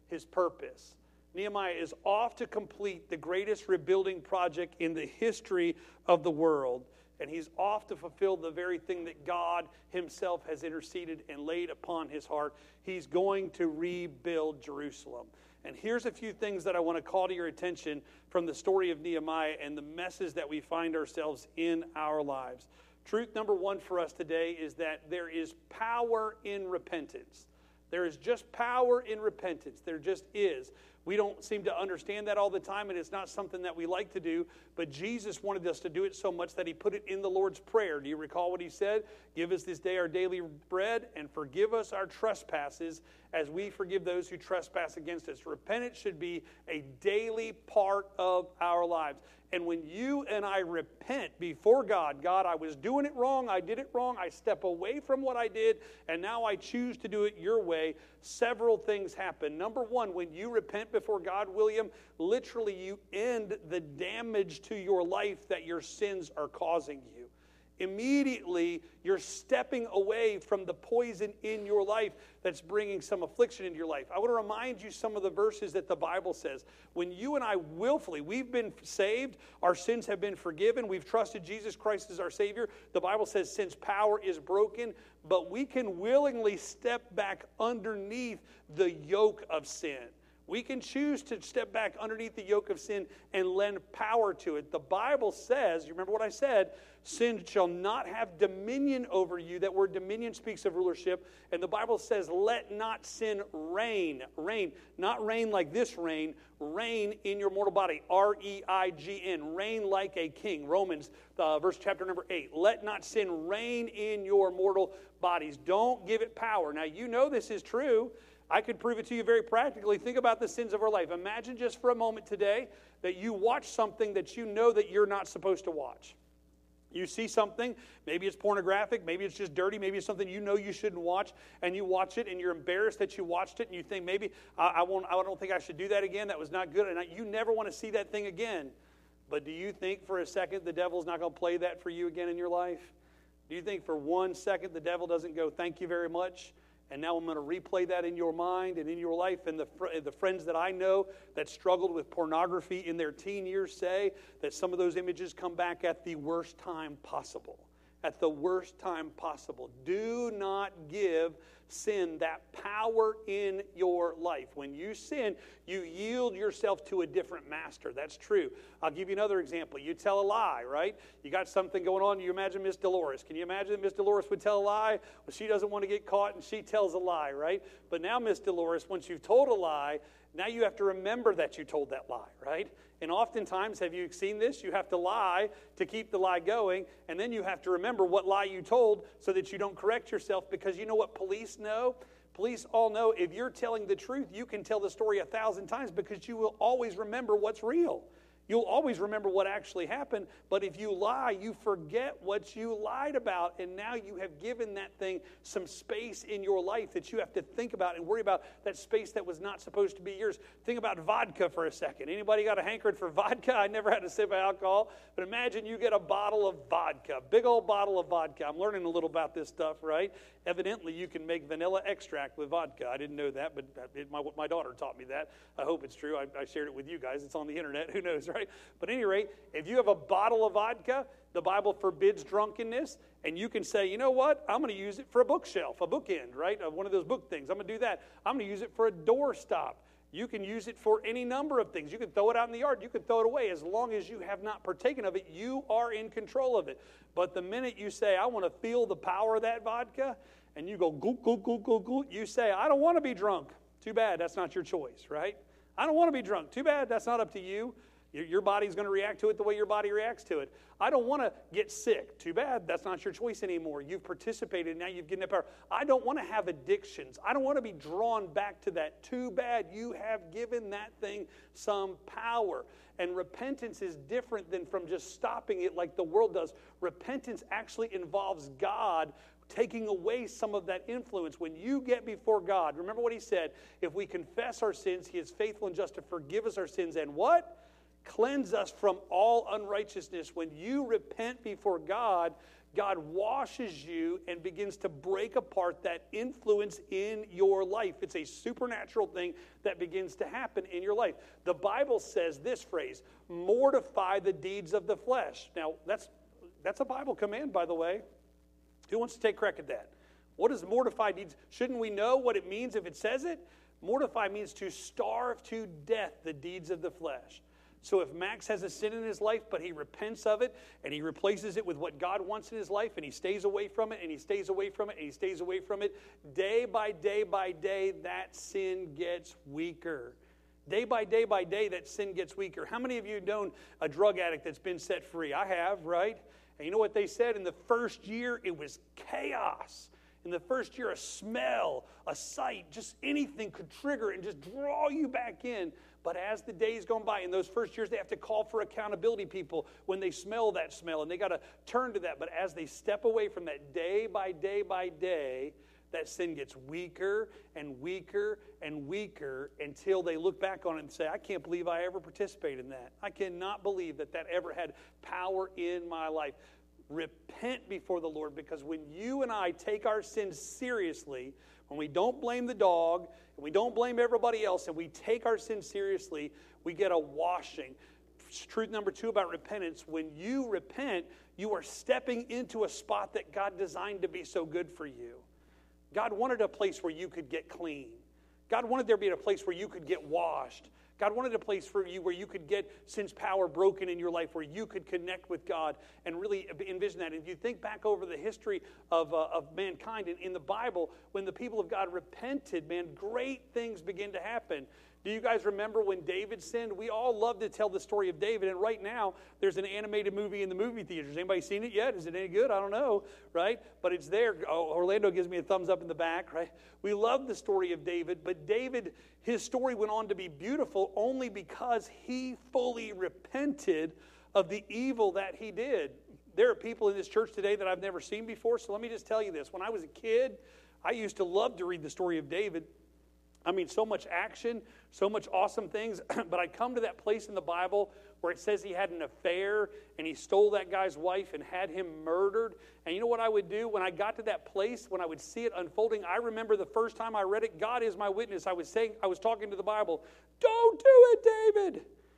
his purpose. Nehemiah is off to complete the greatest rebuilding project in the history of the world. And he's off to fulfill the very thing that God himself has interceded and laid upon his heart. He's going to rebuild Jerusalem. And here's a few things that I want to call to your attention from the story of Nehemiah and the messes that we find ourselves in our lives. Truth number one for us today is that there is power in repentance. There is just power in repentance. There just is. We don't seem to understand that all the time, and it's not something that we like to do, but Jesus wanted us to do it so much that he put it in the Lord's Prayer. Do you recall what he said? Give us this day our daily bread, and forgive us our trespasses as we forgive those who trespass against us. Repentance should be a daily part of our lives. And when you and I repent before God, God, I was doing it wrong, I did it wrong, I step away from what I did, and now I choose to do it your way, several things happen. Number one, when you repent before God, William, literally you end the damage to your life that your sins are causing you. Immediately, you're stepping away from the poison in your life that's bringing some affliction into your life. I want to remind you some of the verses that the Bible says. When you and I willfully, we've been saved, our sins have been forgiven, we've trusted Jesus Christ as our Savior. The Bible says sin's power is broken, but we can willingly step back underneath the yoke of sin. We can choose to step back underneath the yoke of sin and lend power to it. The Bible says, you remember what I said, sin shall not have dominion over you. That word dominion speaks of rulership. And the Bible says, let not sin reign. Reign. Not reign like this reign. Reign in your mortal body. R E I G N. Reign like a king. Romans, uh, verse chapter number eight. Let not sin reign in your mortal bodies. Don't give it power. Now, you know this is true. I could prove it to you very practically. Think about the sins of our life. Imagine just for a moment today that you watch something that you know that you're not supposed to watch. You see something, maybe it's pornographic, maybe it's just dirty, maybe it's something you know you shouldn't watch, and you watch it and you're embarrassed that you watched it, and you think, maybe I, I, won't, I don't think I should do that again, that was not good, and I, you never want to see that thing again. But do you think for a second the devil's not going to play that for you again in your life? Do you think for one second the devil doesn't go, thank you very much? And now I'm going to replay that in your mind and in your life. And the, fr- the friends that I know that struggled with pornography in their teen years say that some of those images come back at the worst time possible. At the worst time possible. Do not give sin that power in your life. When you sin, you yield yourself to a different master. That's true. I'll give you another example. You tell a lie, right? You got something going on. You imagine Miss Dolores. Can you imagine that Miss Dolores would tell a lie? Well, she doesn't want to get caught, and she tells a lie, right? But now, Miss Dolores, once you've told a lie, now you have to remember that you told that lie, right? And oftentimes, have you seen this? You have to lie to keep the lie going, and then you have to remember what lie you told so that you don't correct yourself, because you know what police know? Police all know if you're telling the truth, you can tell the story a thousand times because you will always remember what's real. You'll always remember what actually happened, but if you lie, you forget what you lied about, and now you have given that thing some space in your life that you have to think about and worry about, that space that was not supposed to be yours. Think about vodka for a second. Anybody got a hankering for vodka? I never had a sip of alcohol, but imagine you get a bottle of vodka, big old bottle of vodka. I'm learning a little about this stuff, right? Evidently, you can make vanilla extract with vodka. I didn't know that, but it, my, my daughter taught me that. I hope it's true. I, I shared it with you guys. It's on the internet. Who knows, right? But at any rate, if you have a bottle of vodka, the Bible forbids drunkenness, and you can say, you know what? I'm going to use it for a bookshelf, a bookend, right? One of those book things. I'm going to do that. I'm going to use it for a doorstop. You can use it for any number of things. You can throw it out in the yard. You can throw it away. As long as you have not partaken of it, you are in control of it. But the minute you say, I want to feel the power of that vodka, and you go, goop, goop, goop, goop, goop, you say, I don't want to be drunk. Too bad, that's not your choice, right? I don't want to be drunk. Too bad, that's not up to you. Your body's going to react to it the way your body reacts to it. I don't want to get sick. Too bad. That's not your choice anymore. You've participated. Now you've given that power. I don't want to have addictions. I don't want to be drawn back to that. Too bad. You have given that thing some power. And repentance is different than from just stopping it like the world does. Repentance actually involves God taking away some of that influence. When you get before God, remember what he said, if we confess our sins, he is faithful and just to forgive us our sins. And what? Cleanse us from all unrighteousness. When you repent before God, God washes you and begins to break apart that influence in your life. It's a supernatural thing that begins to happen in your life. The Bible says this phrase, mortify the deeds of the flesh. Now, that's that's a Bible command, by the way. Who wants to take crack at that? What does mortify deeds? Shouldn't we know what it means if it says it? Mortify means to starve to death the deeds of the flesh. So if Max has a sin in his life, but he repents of it, and he replaces it with what God wants in his life, and he stays away from it, and he stays away from it, and he stays away from it, day by day by day, that sin gets weaker. Day by day by day, that sin gets weaker. How many of you have known a drug addict that's been set free? I have, right? And you know what they said? In the first year, it was chaos. In the first year, a smell, a sight, just anything could trigger and just draw you back in. But as the days go by, in those first years, they have to call for accountability people when they smell that smell, and they got to turn to that. But as they step away from that day by day by day, that sin gets weaker and weaker and weaker until they look back on it and say, I can't believe I ever participated in that. I cannot believe that that ever had power in my life. Repent before the Lord, because when you and I take our sins seriously, when we don't blame the dog, and we don't blame everybody else, and we take our sins seriously, we get a washing. Truth number two about repentance, when you repent, you are stepping into a spot that God designed to be so good for you. God wanted a place where you could get clean. God wanted there to be a place where you could get washed. God wanted a place for you where you could get sin's power broken in your life, where you could connect with God and really envision that. And if you think back over the history of, uh, of mankind in, in the Bible, when the people of God repented, man, great things begin to happen. Do you guys remember when David sinned? We all love to tell the story of David, and right now there's an animated movie in the movie theaters. Anybody seen it yet? Is it any good? I don't know, right? But it's there. Oh, Orlando gives me a thumbs up in the back, right? We love the story of David, but David, his story went on to be beautiful only because he fully repented of the evil that he did. There are people in this church today that I've never seen before, so let me just tell you this. When I was a kid, I used to love to read the story of David. I mean, so much action, so much awesome things, but I come to that place in the Bible where it says he had an affair and he stole that guy's wife and had him murdered. And you know what I would do when I got to that place, when I would see it unfolding? I remember the first time I read it, God is my witness. I was saying, I was talking to the Bible, don't do it, David.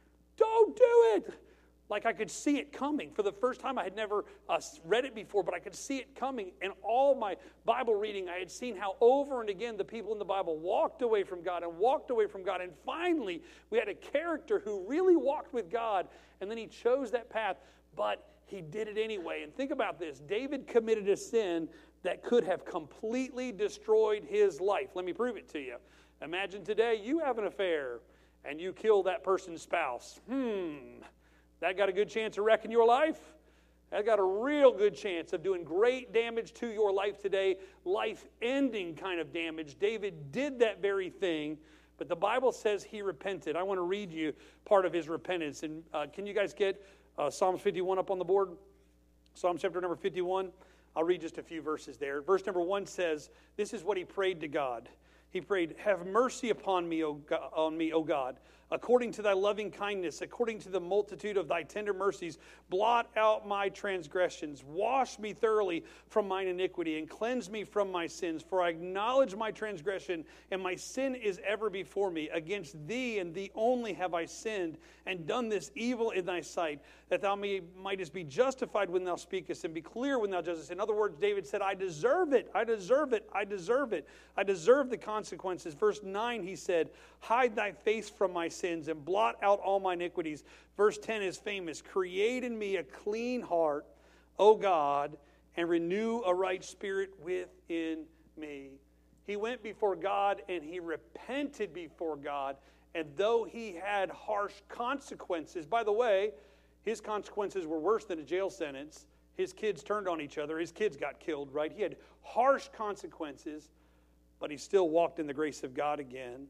Don't do it. Like I could see it coming. For the first time, I had never uh, read it before, but I could see it coming. And all my Bible reading, I had seen how over and again the people in the Bible walked away from God and walked away from God. And finally, we had a character who really walked with God, and then he chose that path, but he did it anyway. And think about this. David committed a sin that could have completely destroyed his life. Let me prove it to you. Imagine today you have an affair and you kill that person's spouse. Hmm... That got a good chance of wrecking your life. That got a real good chance of doing great damage to your life today, life-ending kind of damage. David did that very thing, but the Bible says he repented. I want to read you part of his repentance. And uh, can you guys get uh, Psalms fifty-one up on the board? Psalm chapter number fifty-one. I'll read just a few verses there. Verse number one says, this is what he prayed to God. He prayed, have mercy upon me, O God, on me, O God, according to thy loving kindness, according to the multitude of thy tender mercies, blot out my transgressions. Wash me thoroughly from mine iniquity and cleanse me from my sins. For I acknowledge my transgression, and my sin is ever before me. Against thee and thee only have I sinned and done this evil in thy sight, that thou may, mightest be justified when thou speakest and be clear when thou judgest. In other words, David said, I deserve it. I deserve it. I deserve it. I deserve the consequences. Verse nine, he said, hide thy face from my sins and blot out all my iniquities. Verse ten is famous. Create in me a clean heart, O God, and renew a right spirit within me. He went before God and he repented before God. And though he had harsh consequences, by the way, his consequences were worse than a jail sentence. His kids turned on each other. His kids got killed, right? He had harsh consequences, but he still walked in the grace of God again.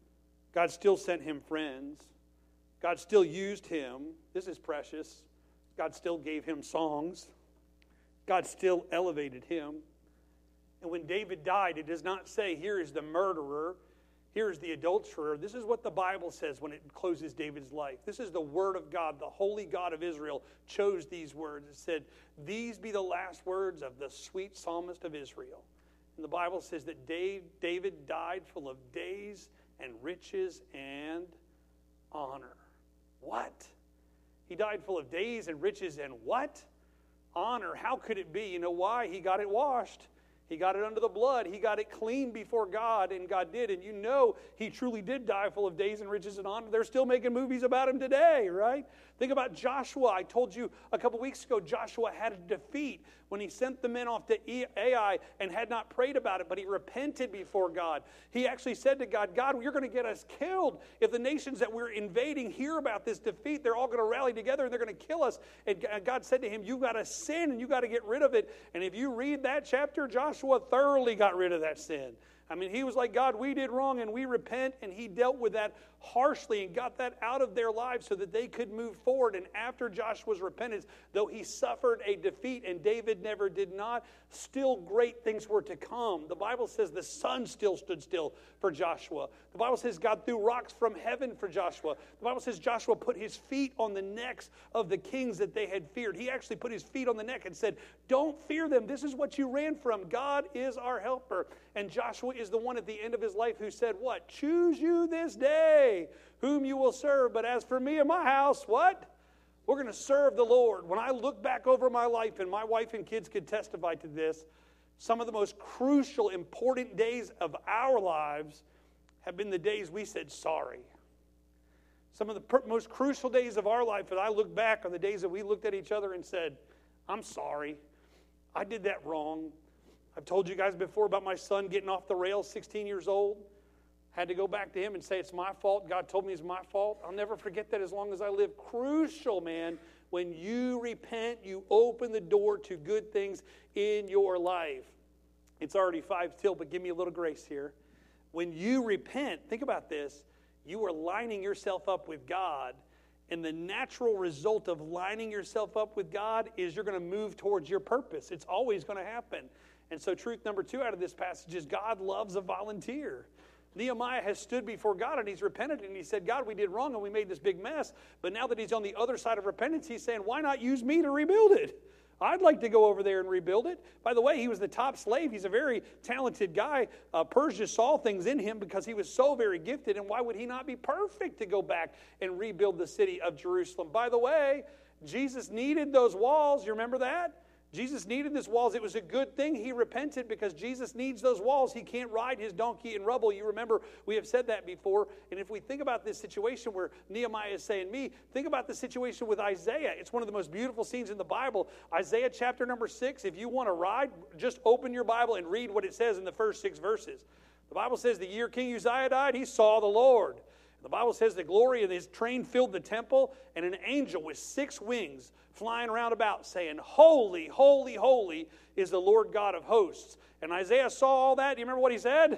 God still sent him friends. God still used him. This is precious. God still gave him songs. God still elevated him. And when David died, it does not say, here is the murderer. Here's the adulterer. This is what the Bible says when it closes David's life. This is the word of God. The holy God of Israel chose these words. It said, these be the last words of the sweet psalmist of Israel. And the Bible says that David died full of days and riches and honor. What? He died full of days and riches and what? Honor. How could it be? You know why? He got it washed. He got it under the blood. He got it clean before God, and God did. And you know he truly did die full of days and riches and honor. They're still making movies about him today, right? Think about Joshua. I told you a couple weeks ago, Joshua had a defeat when he sent the men off to Ai and had not prayed about it, but he repented before God. He actually said to God, God, you're going to get us killed. If the nations that we're invading hear about this defeat, they're all going to rally together and they're going to kill us. And God said to him, you've got to sin and you've got to get rid of it. And if you read that chapter, Joshua thoroughly got rid of that sin. I mean, he was like, God, we did wrong and we repent, and he dealt with that harshly and got that out of their lives so that they could move forward. And after Joshua's repentance, though he suffered a defeat and David never did not, still great things were to come. The Bible says the sun still stood still for Joshua. The Bible says God threw rocks from heaven for Joshua. The Bible says Joshua put his feet on the necks of the kings that they had feared. He actually put his feet on the neck and said, don't fear them. This is what you ran from. God is our helper. And Joshua is the one at the end of his life who said, what? Choose you this day whom you will serve. But as for me and my house, what? We're going to serve the Lord. When I look back over my life, and my wife and kids could testify to this, some of the most crucial, important days of our lives have been the days we said sorry. Some of the per- most crucial days of our life, as I look back, are the days that we looked at each other and said, I'm sorry. I did that wrong. I've told you guys before about my son getting off the rails, sixteen years old. Had to go back to him and say, it's my fault. God told me it's my fault. I'll never forget that as long as I live. Crucial, man. When you repent, you open the door to good things in your life. It's already five till, but give me a little grace here. When you repent, think about this. You are lining yourself up with God. And the natural result of lining yourself up with God is you're going to move towards your purpose. It's always going to happen. And so truth number two out of this passage is God loves a volunteer. Nehemiah has stood before God and he's repented and he said, God, we did wrong and we made this big mess. But now that he's on the other side of repentance, he's saying, why not use me to rebuild it? I'd like to go over there and rebuild it. By the way, he was the top slave. He's a very talented guy. Uh, Persia saw things in him because he was so very gifted. And why would he not be perfect to go back and rebuild the city of Jerusalem? By the way, Jesus needed those walls. You remember that? Jesus needed these walls. It was a good thing he repented because Jesus needs those walls. He can't ride his donkey in rubble. You remember we have said that before. And if we think about this situation where Nehemiah is saying me, think about the situation with Isaiah. It's one of the most beautiful scenes in the Bible. Isaiah chapter number six, if you want to ride, just open your Bible and read what it says in the first six verses. The Bible says the year King Uzziah died, he saw the Lord. The Bible says the glory of his train filled the temple, and an angel with six wings flying around about saying, holy, holy, holy is the Lord God of hosts. And Isaiah saw all that. Do you remember what he said?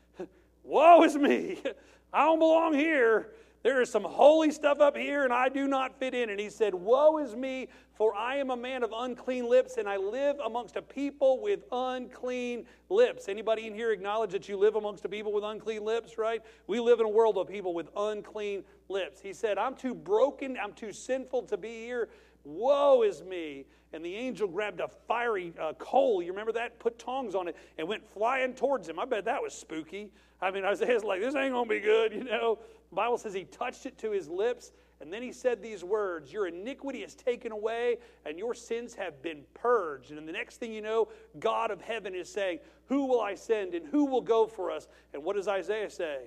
Woe is me. I don't belong here. There is some holy stuff up here, and I do not fit in. And he said, woe is me, for I am a man of unclean lips, and I live amongst a people with unclean lips. Anybody in here acknowledge that you live amongst a people with unclean lips, right? We live in a world of people with unclean lips. He said, I'm too broken, I'm too sinful to be here. Woe is me. And the angel grabbed a fiery uh, coal, you remember that? Put tongs on it and went flying towards him. I bet that was spooky. I mean, Isaiah's like, this ain't going to be good, you know. The Bible says he touched it to his lips, and then he said these words, your iniquity is taken away, and your sins have been purged. And the next thing you know, God of heaven is saying, who will I send, and who will go for us? And what does Isaiah say?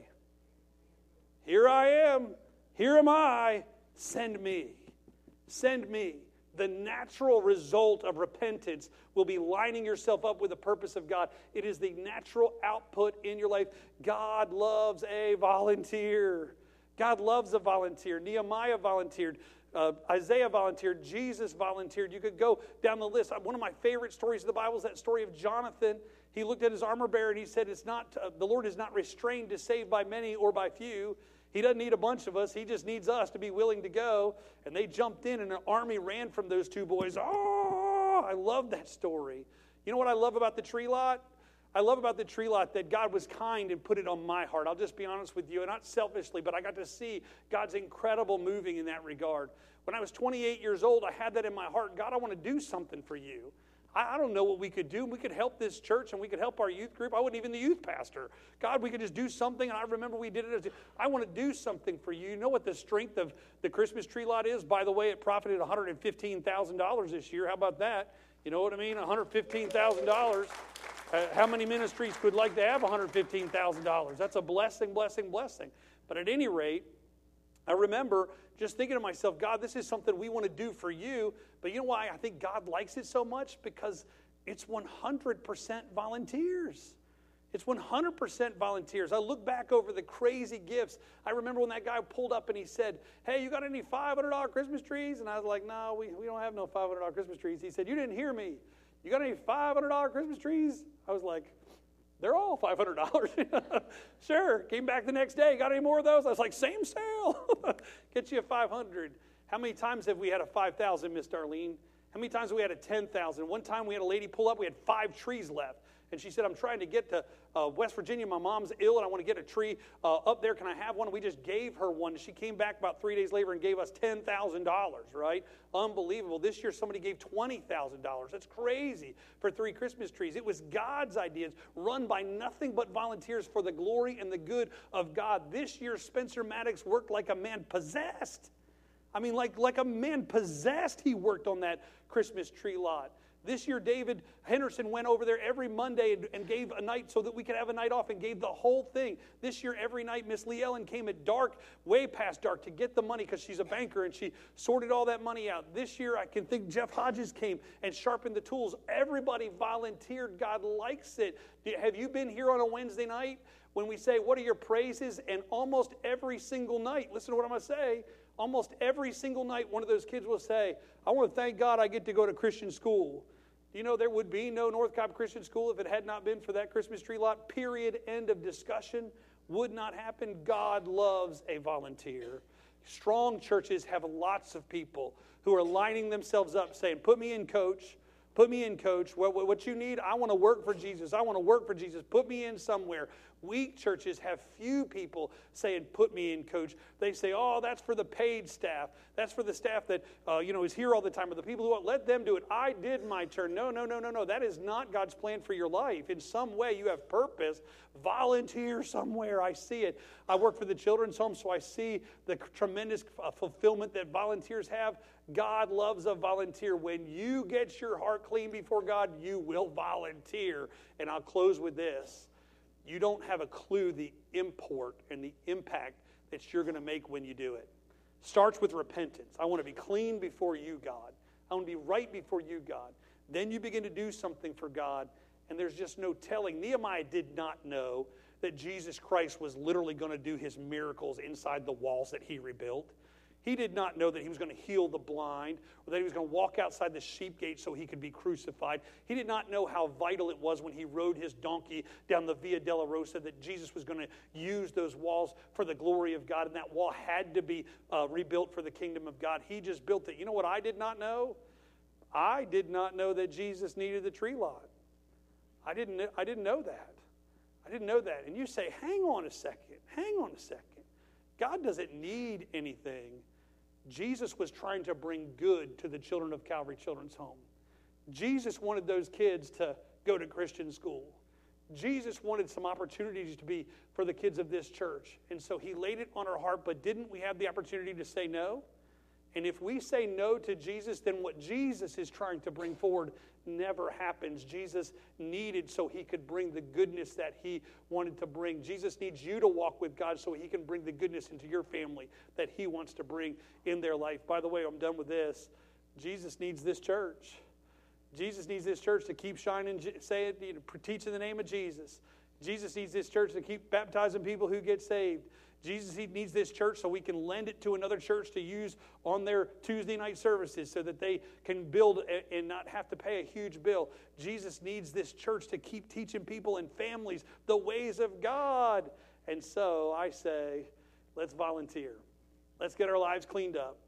Here I am. Here am I. Send me. Send me. The natural result of repentance will be lining yourself up with the purpose of God. It is the natural output in your life. God loves a volunteer. God loves a volunteer. Nehemiah volunteered. Uh, Isaiah volunteered. Jesus volunteered. You could go down the list. One of my favorite stories of the Bible is that story of Jonathan. He looked at his armor bearer and he said, "It's not uh, the Lord is not restrained to save by many or by few." He doesn't need a bunch of us. He just needs us to be willing to go. And they jumped in, and an army ran from those two boys. Oh, I love that story. You know what I love about the tree lot? I love about the tree lot that God was kind and put it on my heart. I'll just be honest with you, and not selfishly, but I got to see God's incredible moving in that regard. When I was twenty-eight years old, I had that in my heart. God, I want to do something for you. I, I don't know what we could do. We could help this church, and we could help our youth group. I wasn't even the youth pastor. God, we could just do something, and I remember we did it. As, I want to do something for you. You know what the strength of the Christmas tree lot is? By the way, it profited one hundred fifteen thousand dollars this year. How about that? You know what I mean? one hundred fifteen thousand dollars. Uh, how many ministries could like to have one hundred fifteen thousand dollars? That's a blessing, blessing, blessing. But at any rate, I remember just thinking to myself, God, this is something we want to do for you. But you know why I think God likes it so much? Because it's one hundred percent volunteers. It's one hundred percent volunteers. I look back over the crazy gifts. I remember when that guy pulled up and he said, hey, you got any five hundred dollars Christmas trees? And I was like, no, we, we don't have no five hundred dollars Christmas trees. He said, you didn't hear me. You got any five hundred dollars Christmas trees? I was like, they're all five hundred dollars. Sure. Came back the next day. Got any more of those? I was like, same sale. Get you a five hundred. How many times have we had a five thousand, Miss Darlene? How many times have we had a ten thousand? One time we had a lady pull up. We had five trees left. And she said, I'm trying to get to uh, West Virginia. My mom's ill, and I want to get a tree uh, up there. Can I have one? And we just gave her one. She came back about three days later and gave us ten thousand dollars, right? Unbelievable. This year, somebody gave twenty thousand dollars. That's crazy for three Christmas trees. It was God's ideas, run by nothing but volunteers for the glory and the good of God. This year, Spencer Maddox worked like a man possessed. I mean, like, like a man possessed, he worked on that Christmas tree lot. This year, David Henderson went over there every Monday and, and gave a night so that we could have a night off and gave the whole thing. This year, every night, Miss Lee Ellen came at dark, way past dark, to get the money because she's a banker, and she sorted all that money out. This year, I can think Jeff Hodges came and sharpened the tools. Everybody volunteered. God likes it. Have you been here on a Wednesday night when we say, what are your praises? And almost every single night, listen to what I'm going to say, almost every single night, one of those kids will say, I want to thank God I get to go to Christian school. Do you know there would be no North Cobb Christian School if it had not been for that Christmas tree lot? Period. End of discussion. Would not happen. God loves a volunteer. Strong churches have lots of people who are lining themselves up saying, put me in, coach. Put me in, coach. What, what you need, I want to work for Jesus. I want to work for Jesus. Put me in somewhere. Weak churches have few people saying, put me in, coach. They say, oh, that's for the paid staff. That's for the staff that, uh, you know, is here all the time. Or the people who won't let them do it. I did my turn. No, no, no, no, no. That is not God's plan for your life. In some way, you have purpose. Volunteer somewhere. I see it. I work for the children's home, so I see the tremendous uh, fulfillment that volunteers have. God loves a volunteer. When you get your heart clean before God, you will volunteer. And I'll close with this. You don't have a clue the import and the impact that you're going to make when you do it. Starts with repentance. I want to be clean before you, God. I want to be right before you, God. Then you begin to do something for God, and there's just no telling. Nehemiah did not know that Jesus Christ was literally going to do his miracles inside the walls that he rebuilt. He did not know that he was going to heal the blind or that he was going to walk outside the sheep gate so he could be crucified. He did not know how vital it was when he rode his donkey down the Via Dolorosa that Jesus was going to use those walls for the glory of God, and that wall had to be uh, rebuilt for the kingdom of God. He just built it. You know what I did not know? I did not know that Jesus needed the tree lot. I didn't, I didn't know that. I didn't know that. And you say, hang on a second. Hang on a second. God doesn't need anything. Jesus was trying to bring good to the children of Calvary Children's Home. Jesus wanted those kids to go to Christian school. Jesus wanted some opportunities to be for the kids of this church. And so he laid it on our heart, but didn't we have the opportunity to say no? And if we say no to Jesus, then what Jesus is trying to bring forward never happens. Jesus needed so he could bring the goodness that he wanted to bring. Jesus needs you to walk with God so he can bring the goodness into your family that he wants to bring in their life. By the way, I'm done with this. Jesus needs this church. Jesus needs this church to keep shining, say it, you know, teach in the name of Jesus. Jesus needs this church to keep baptizing people who get saved. Jesus he needs this church so we can lend it to another church to use on their Tuesday night services so that they can build and not have to pay a huge bill. Jesus needs this church to keep teaching people and families the ways of God. And so I say, let's volunteer. Let's get our lives cleaned up.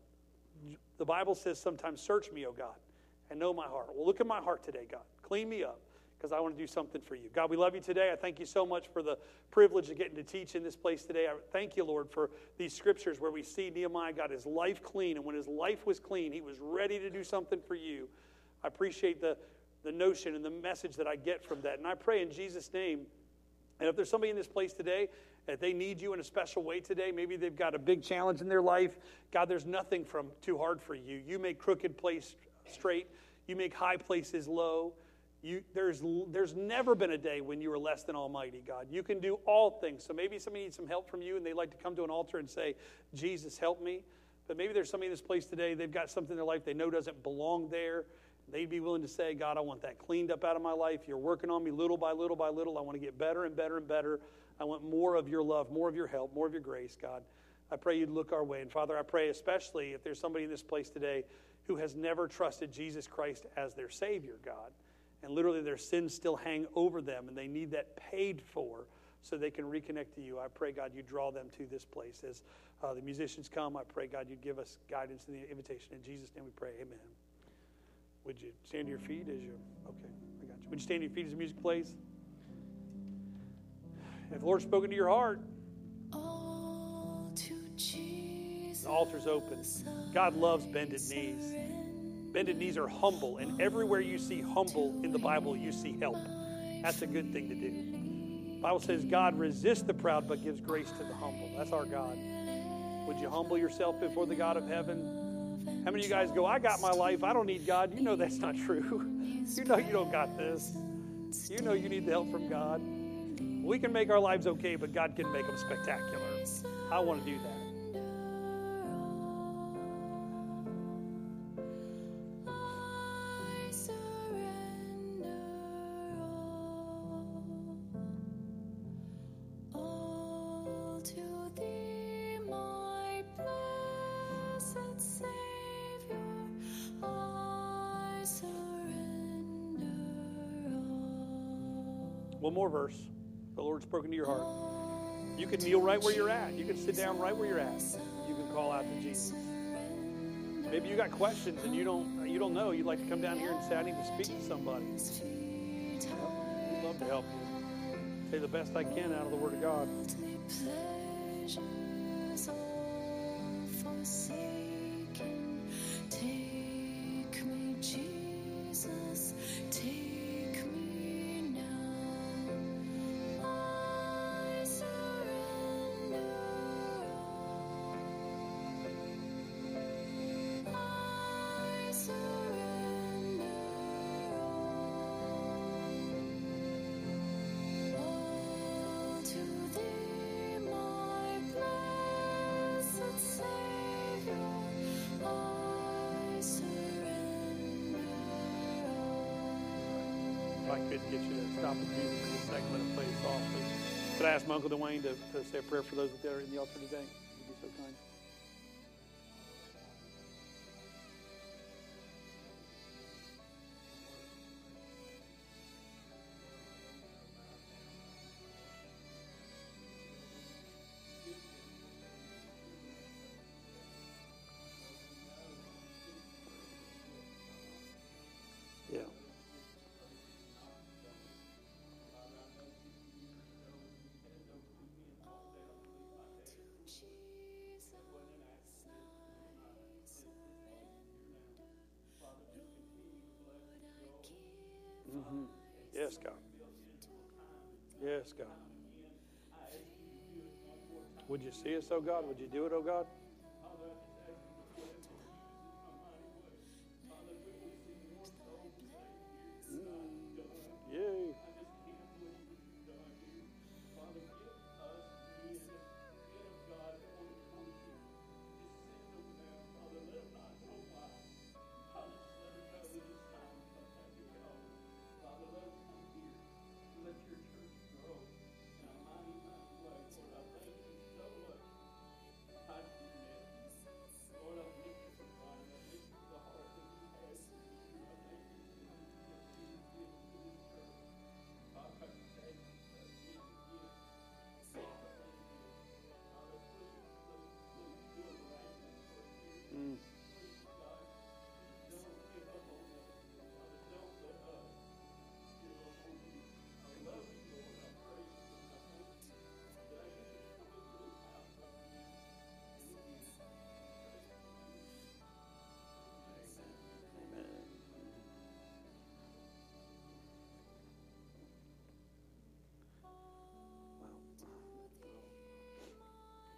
The Bible says sometimes, search me, O God, and know my heart. Well, look at my heart today, God. Clean me up. because I want to do something for you. God, we love you today. I thank you so much for the privilege of getting to teach in this place today. I thank you, Lord, for these scriptures where we see Nehemiah got his life clean, and when his life was clean, he was ready to do something for you. I appreciate the, the notion and the message that I get from that. And I pray in Jesus' name, and if there's somebody in this place today that they need you in a special way today, maybe they've got a big challenge in their life, God, there's nothing from too hard for you. You make crooked place straight. You make high places low. You, there's, there's never been a day when you were less than almighty, God. You can do all things. So maybe somebody needs some help from you and they'd like to come to an altar and say, Jesus, help me. But maybe there's somebody in this place today, they've got something in their life they know doesn't belong there. They'd be willing to say, God, I want that cleaned up out of my life. You're working on me little by little by little. I want to get better and better and better. I want more of your love, more of your help, more of your grace, God. I pray you'd look our way. And Father, I pray especially if there's somebody in this place today who has never trusted Jesus Christ as their Savior, God. And literally their sins still hang over them and they need that paid for so they can reconnect to you. I pray, God, you draw them to this place. As uh, the musicians come, I pray, God, you'd give us guidance in the invitation. In Jesus' name we pray, amen. Would you stand to your feet as you, okay, I got you. Would you stand to your feet as the music plays? If the Lord's spoken to your heart, All to Jesus, the altar's open. God loves bended knees. Bended knees are humble, and everywhere you see humble in the Bible, you see help. That's a good thing to do. The Bible says God resists the proud but gives grace to the humble. That's our God. Would you humble yourself before the God of heaven? How many of you guys go, I got my life, I don't need God? You know that's not true. You know you don't got this. You know you need the help from God. We can make our lives okay, but God can make them spectacular. I want to do that. One more verse. The Lord's spoken to your heart. You can kneel right where you're at. You can sit down right where you're at. You can call out to Jesus. Maybe you got questions and you don't you don't know. You'd like to come down here and say, I need to speak to somebody. Well, we'd love to help you. Say the best I can out of the Word of God. Take me, Jesus, take me now. I surrender all. I surrender all. All to Thee, my blessed Savior. I surrender all. If I could get you to stop the music for a second, let it play softly. Could I ask my Uncle Dwayne to, to say a prayer for those that are in the altar today? Would you be so kind? Yeah. Jesus, I surrender. Lord, I give Mm-hmm. Yes, God. Yes, God. Would you see us, oh God? Would you do it, oh God? Mm. Yay.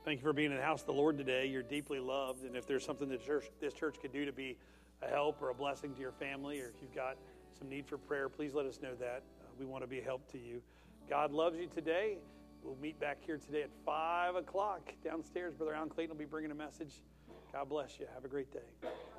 Thank you for being in the house of the Lord today. You're deeply loved. And if there's something that church, this church could do to be a help or a blessing to your family, or if you've got some need for prayer, please let us know that. Uh, we want to be a help to you. God loves you today. We'll meet back here today at five o'clock downstairs. Brother Alan Clayton will be bringing a message. God bless you. Have a great day.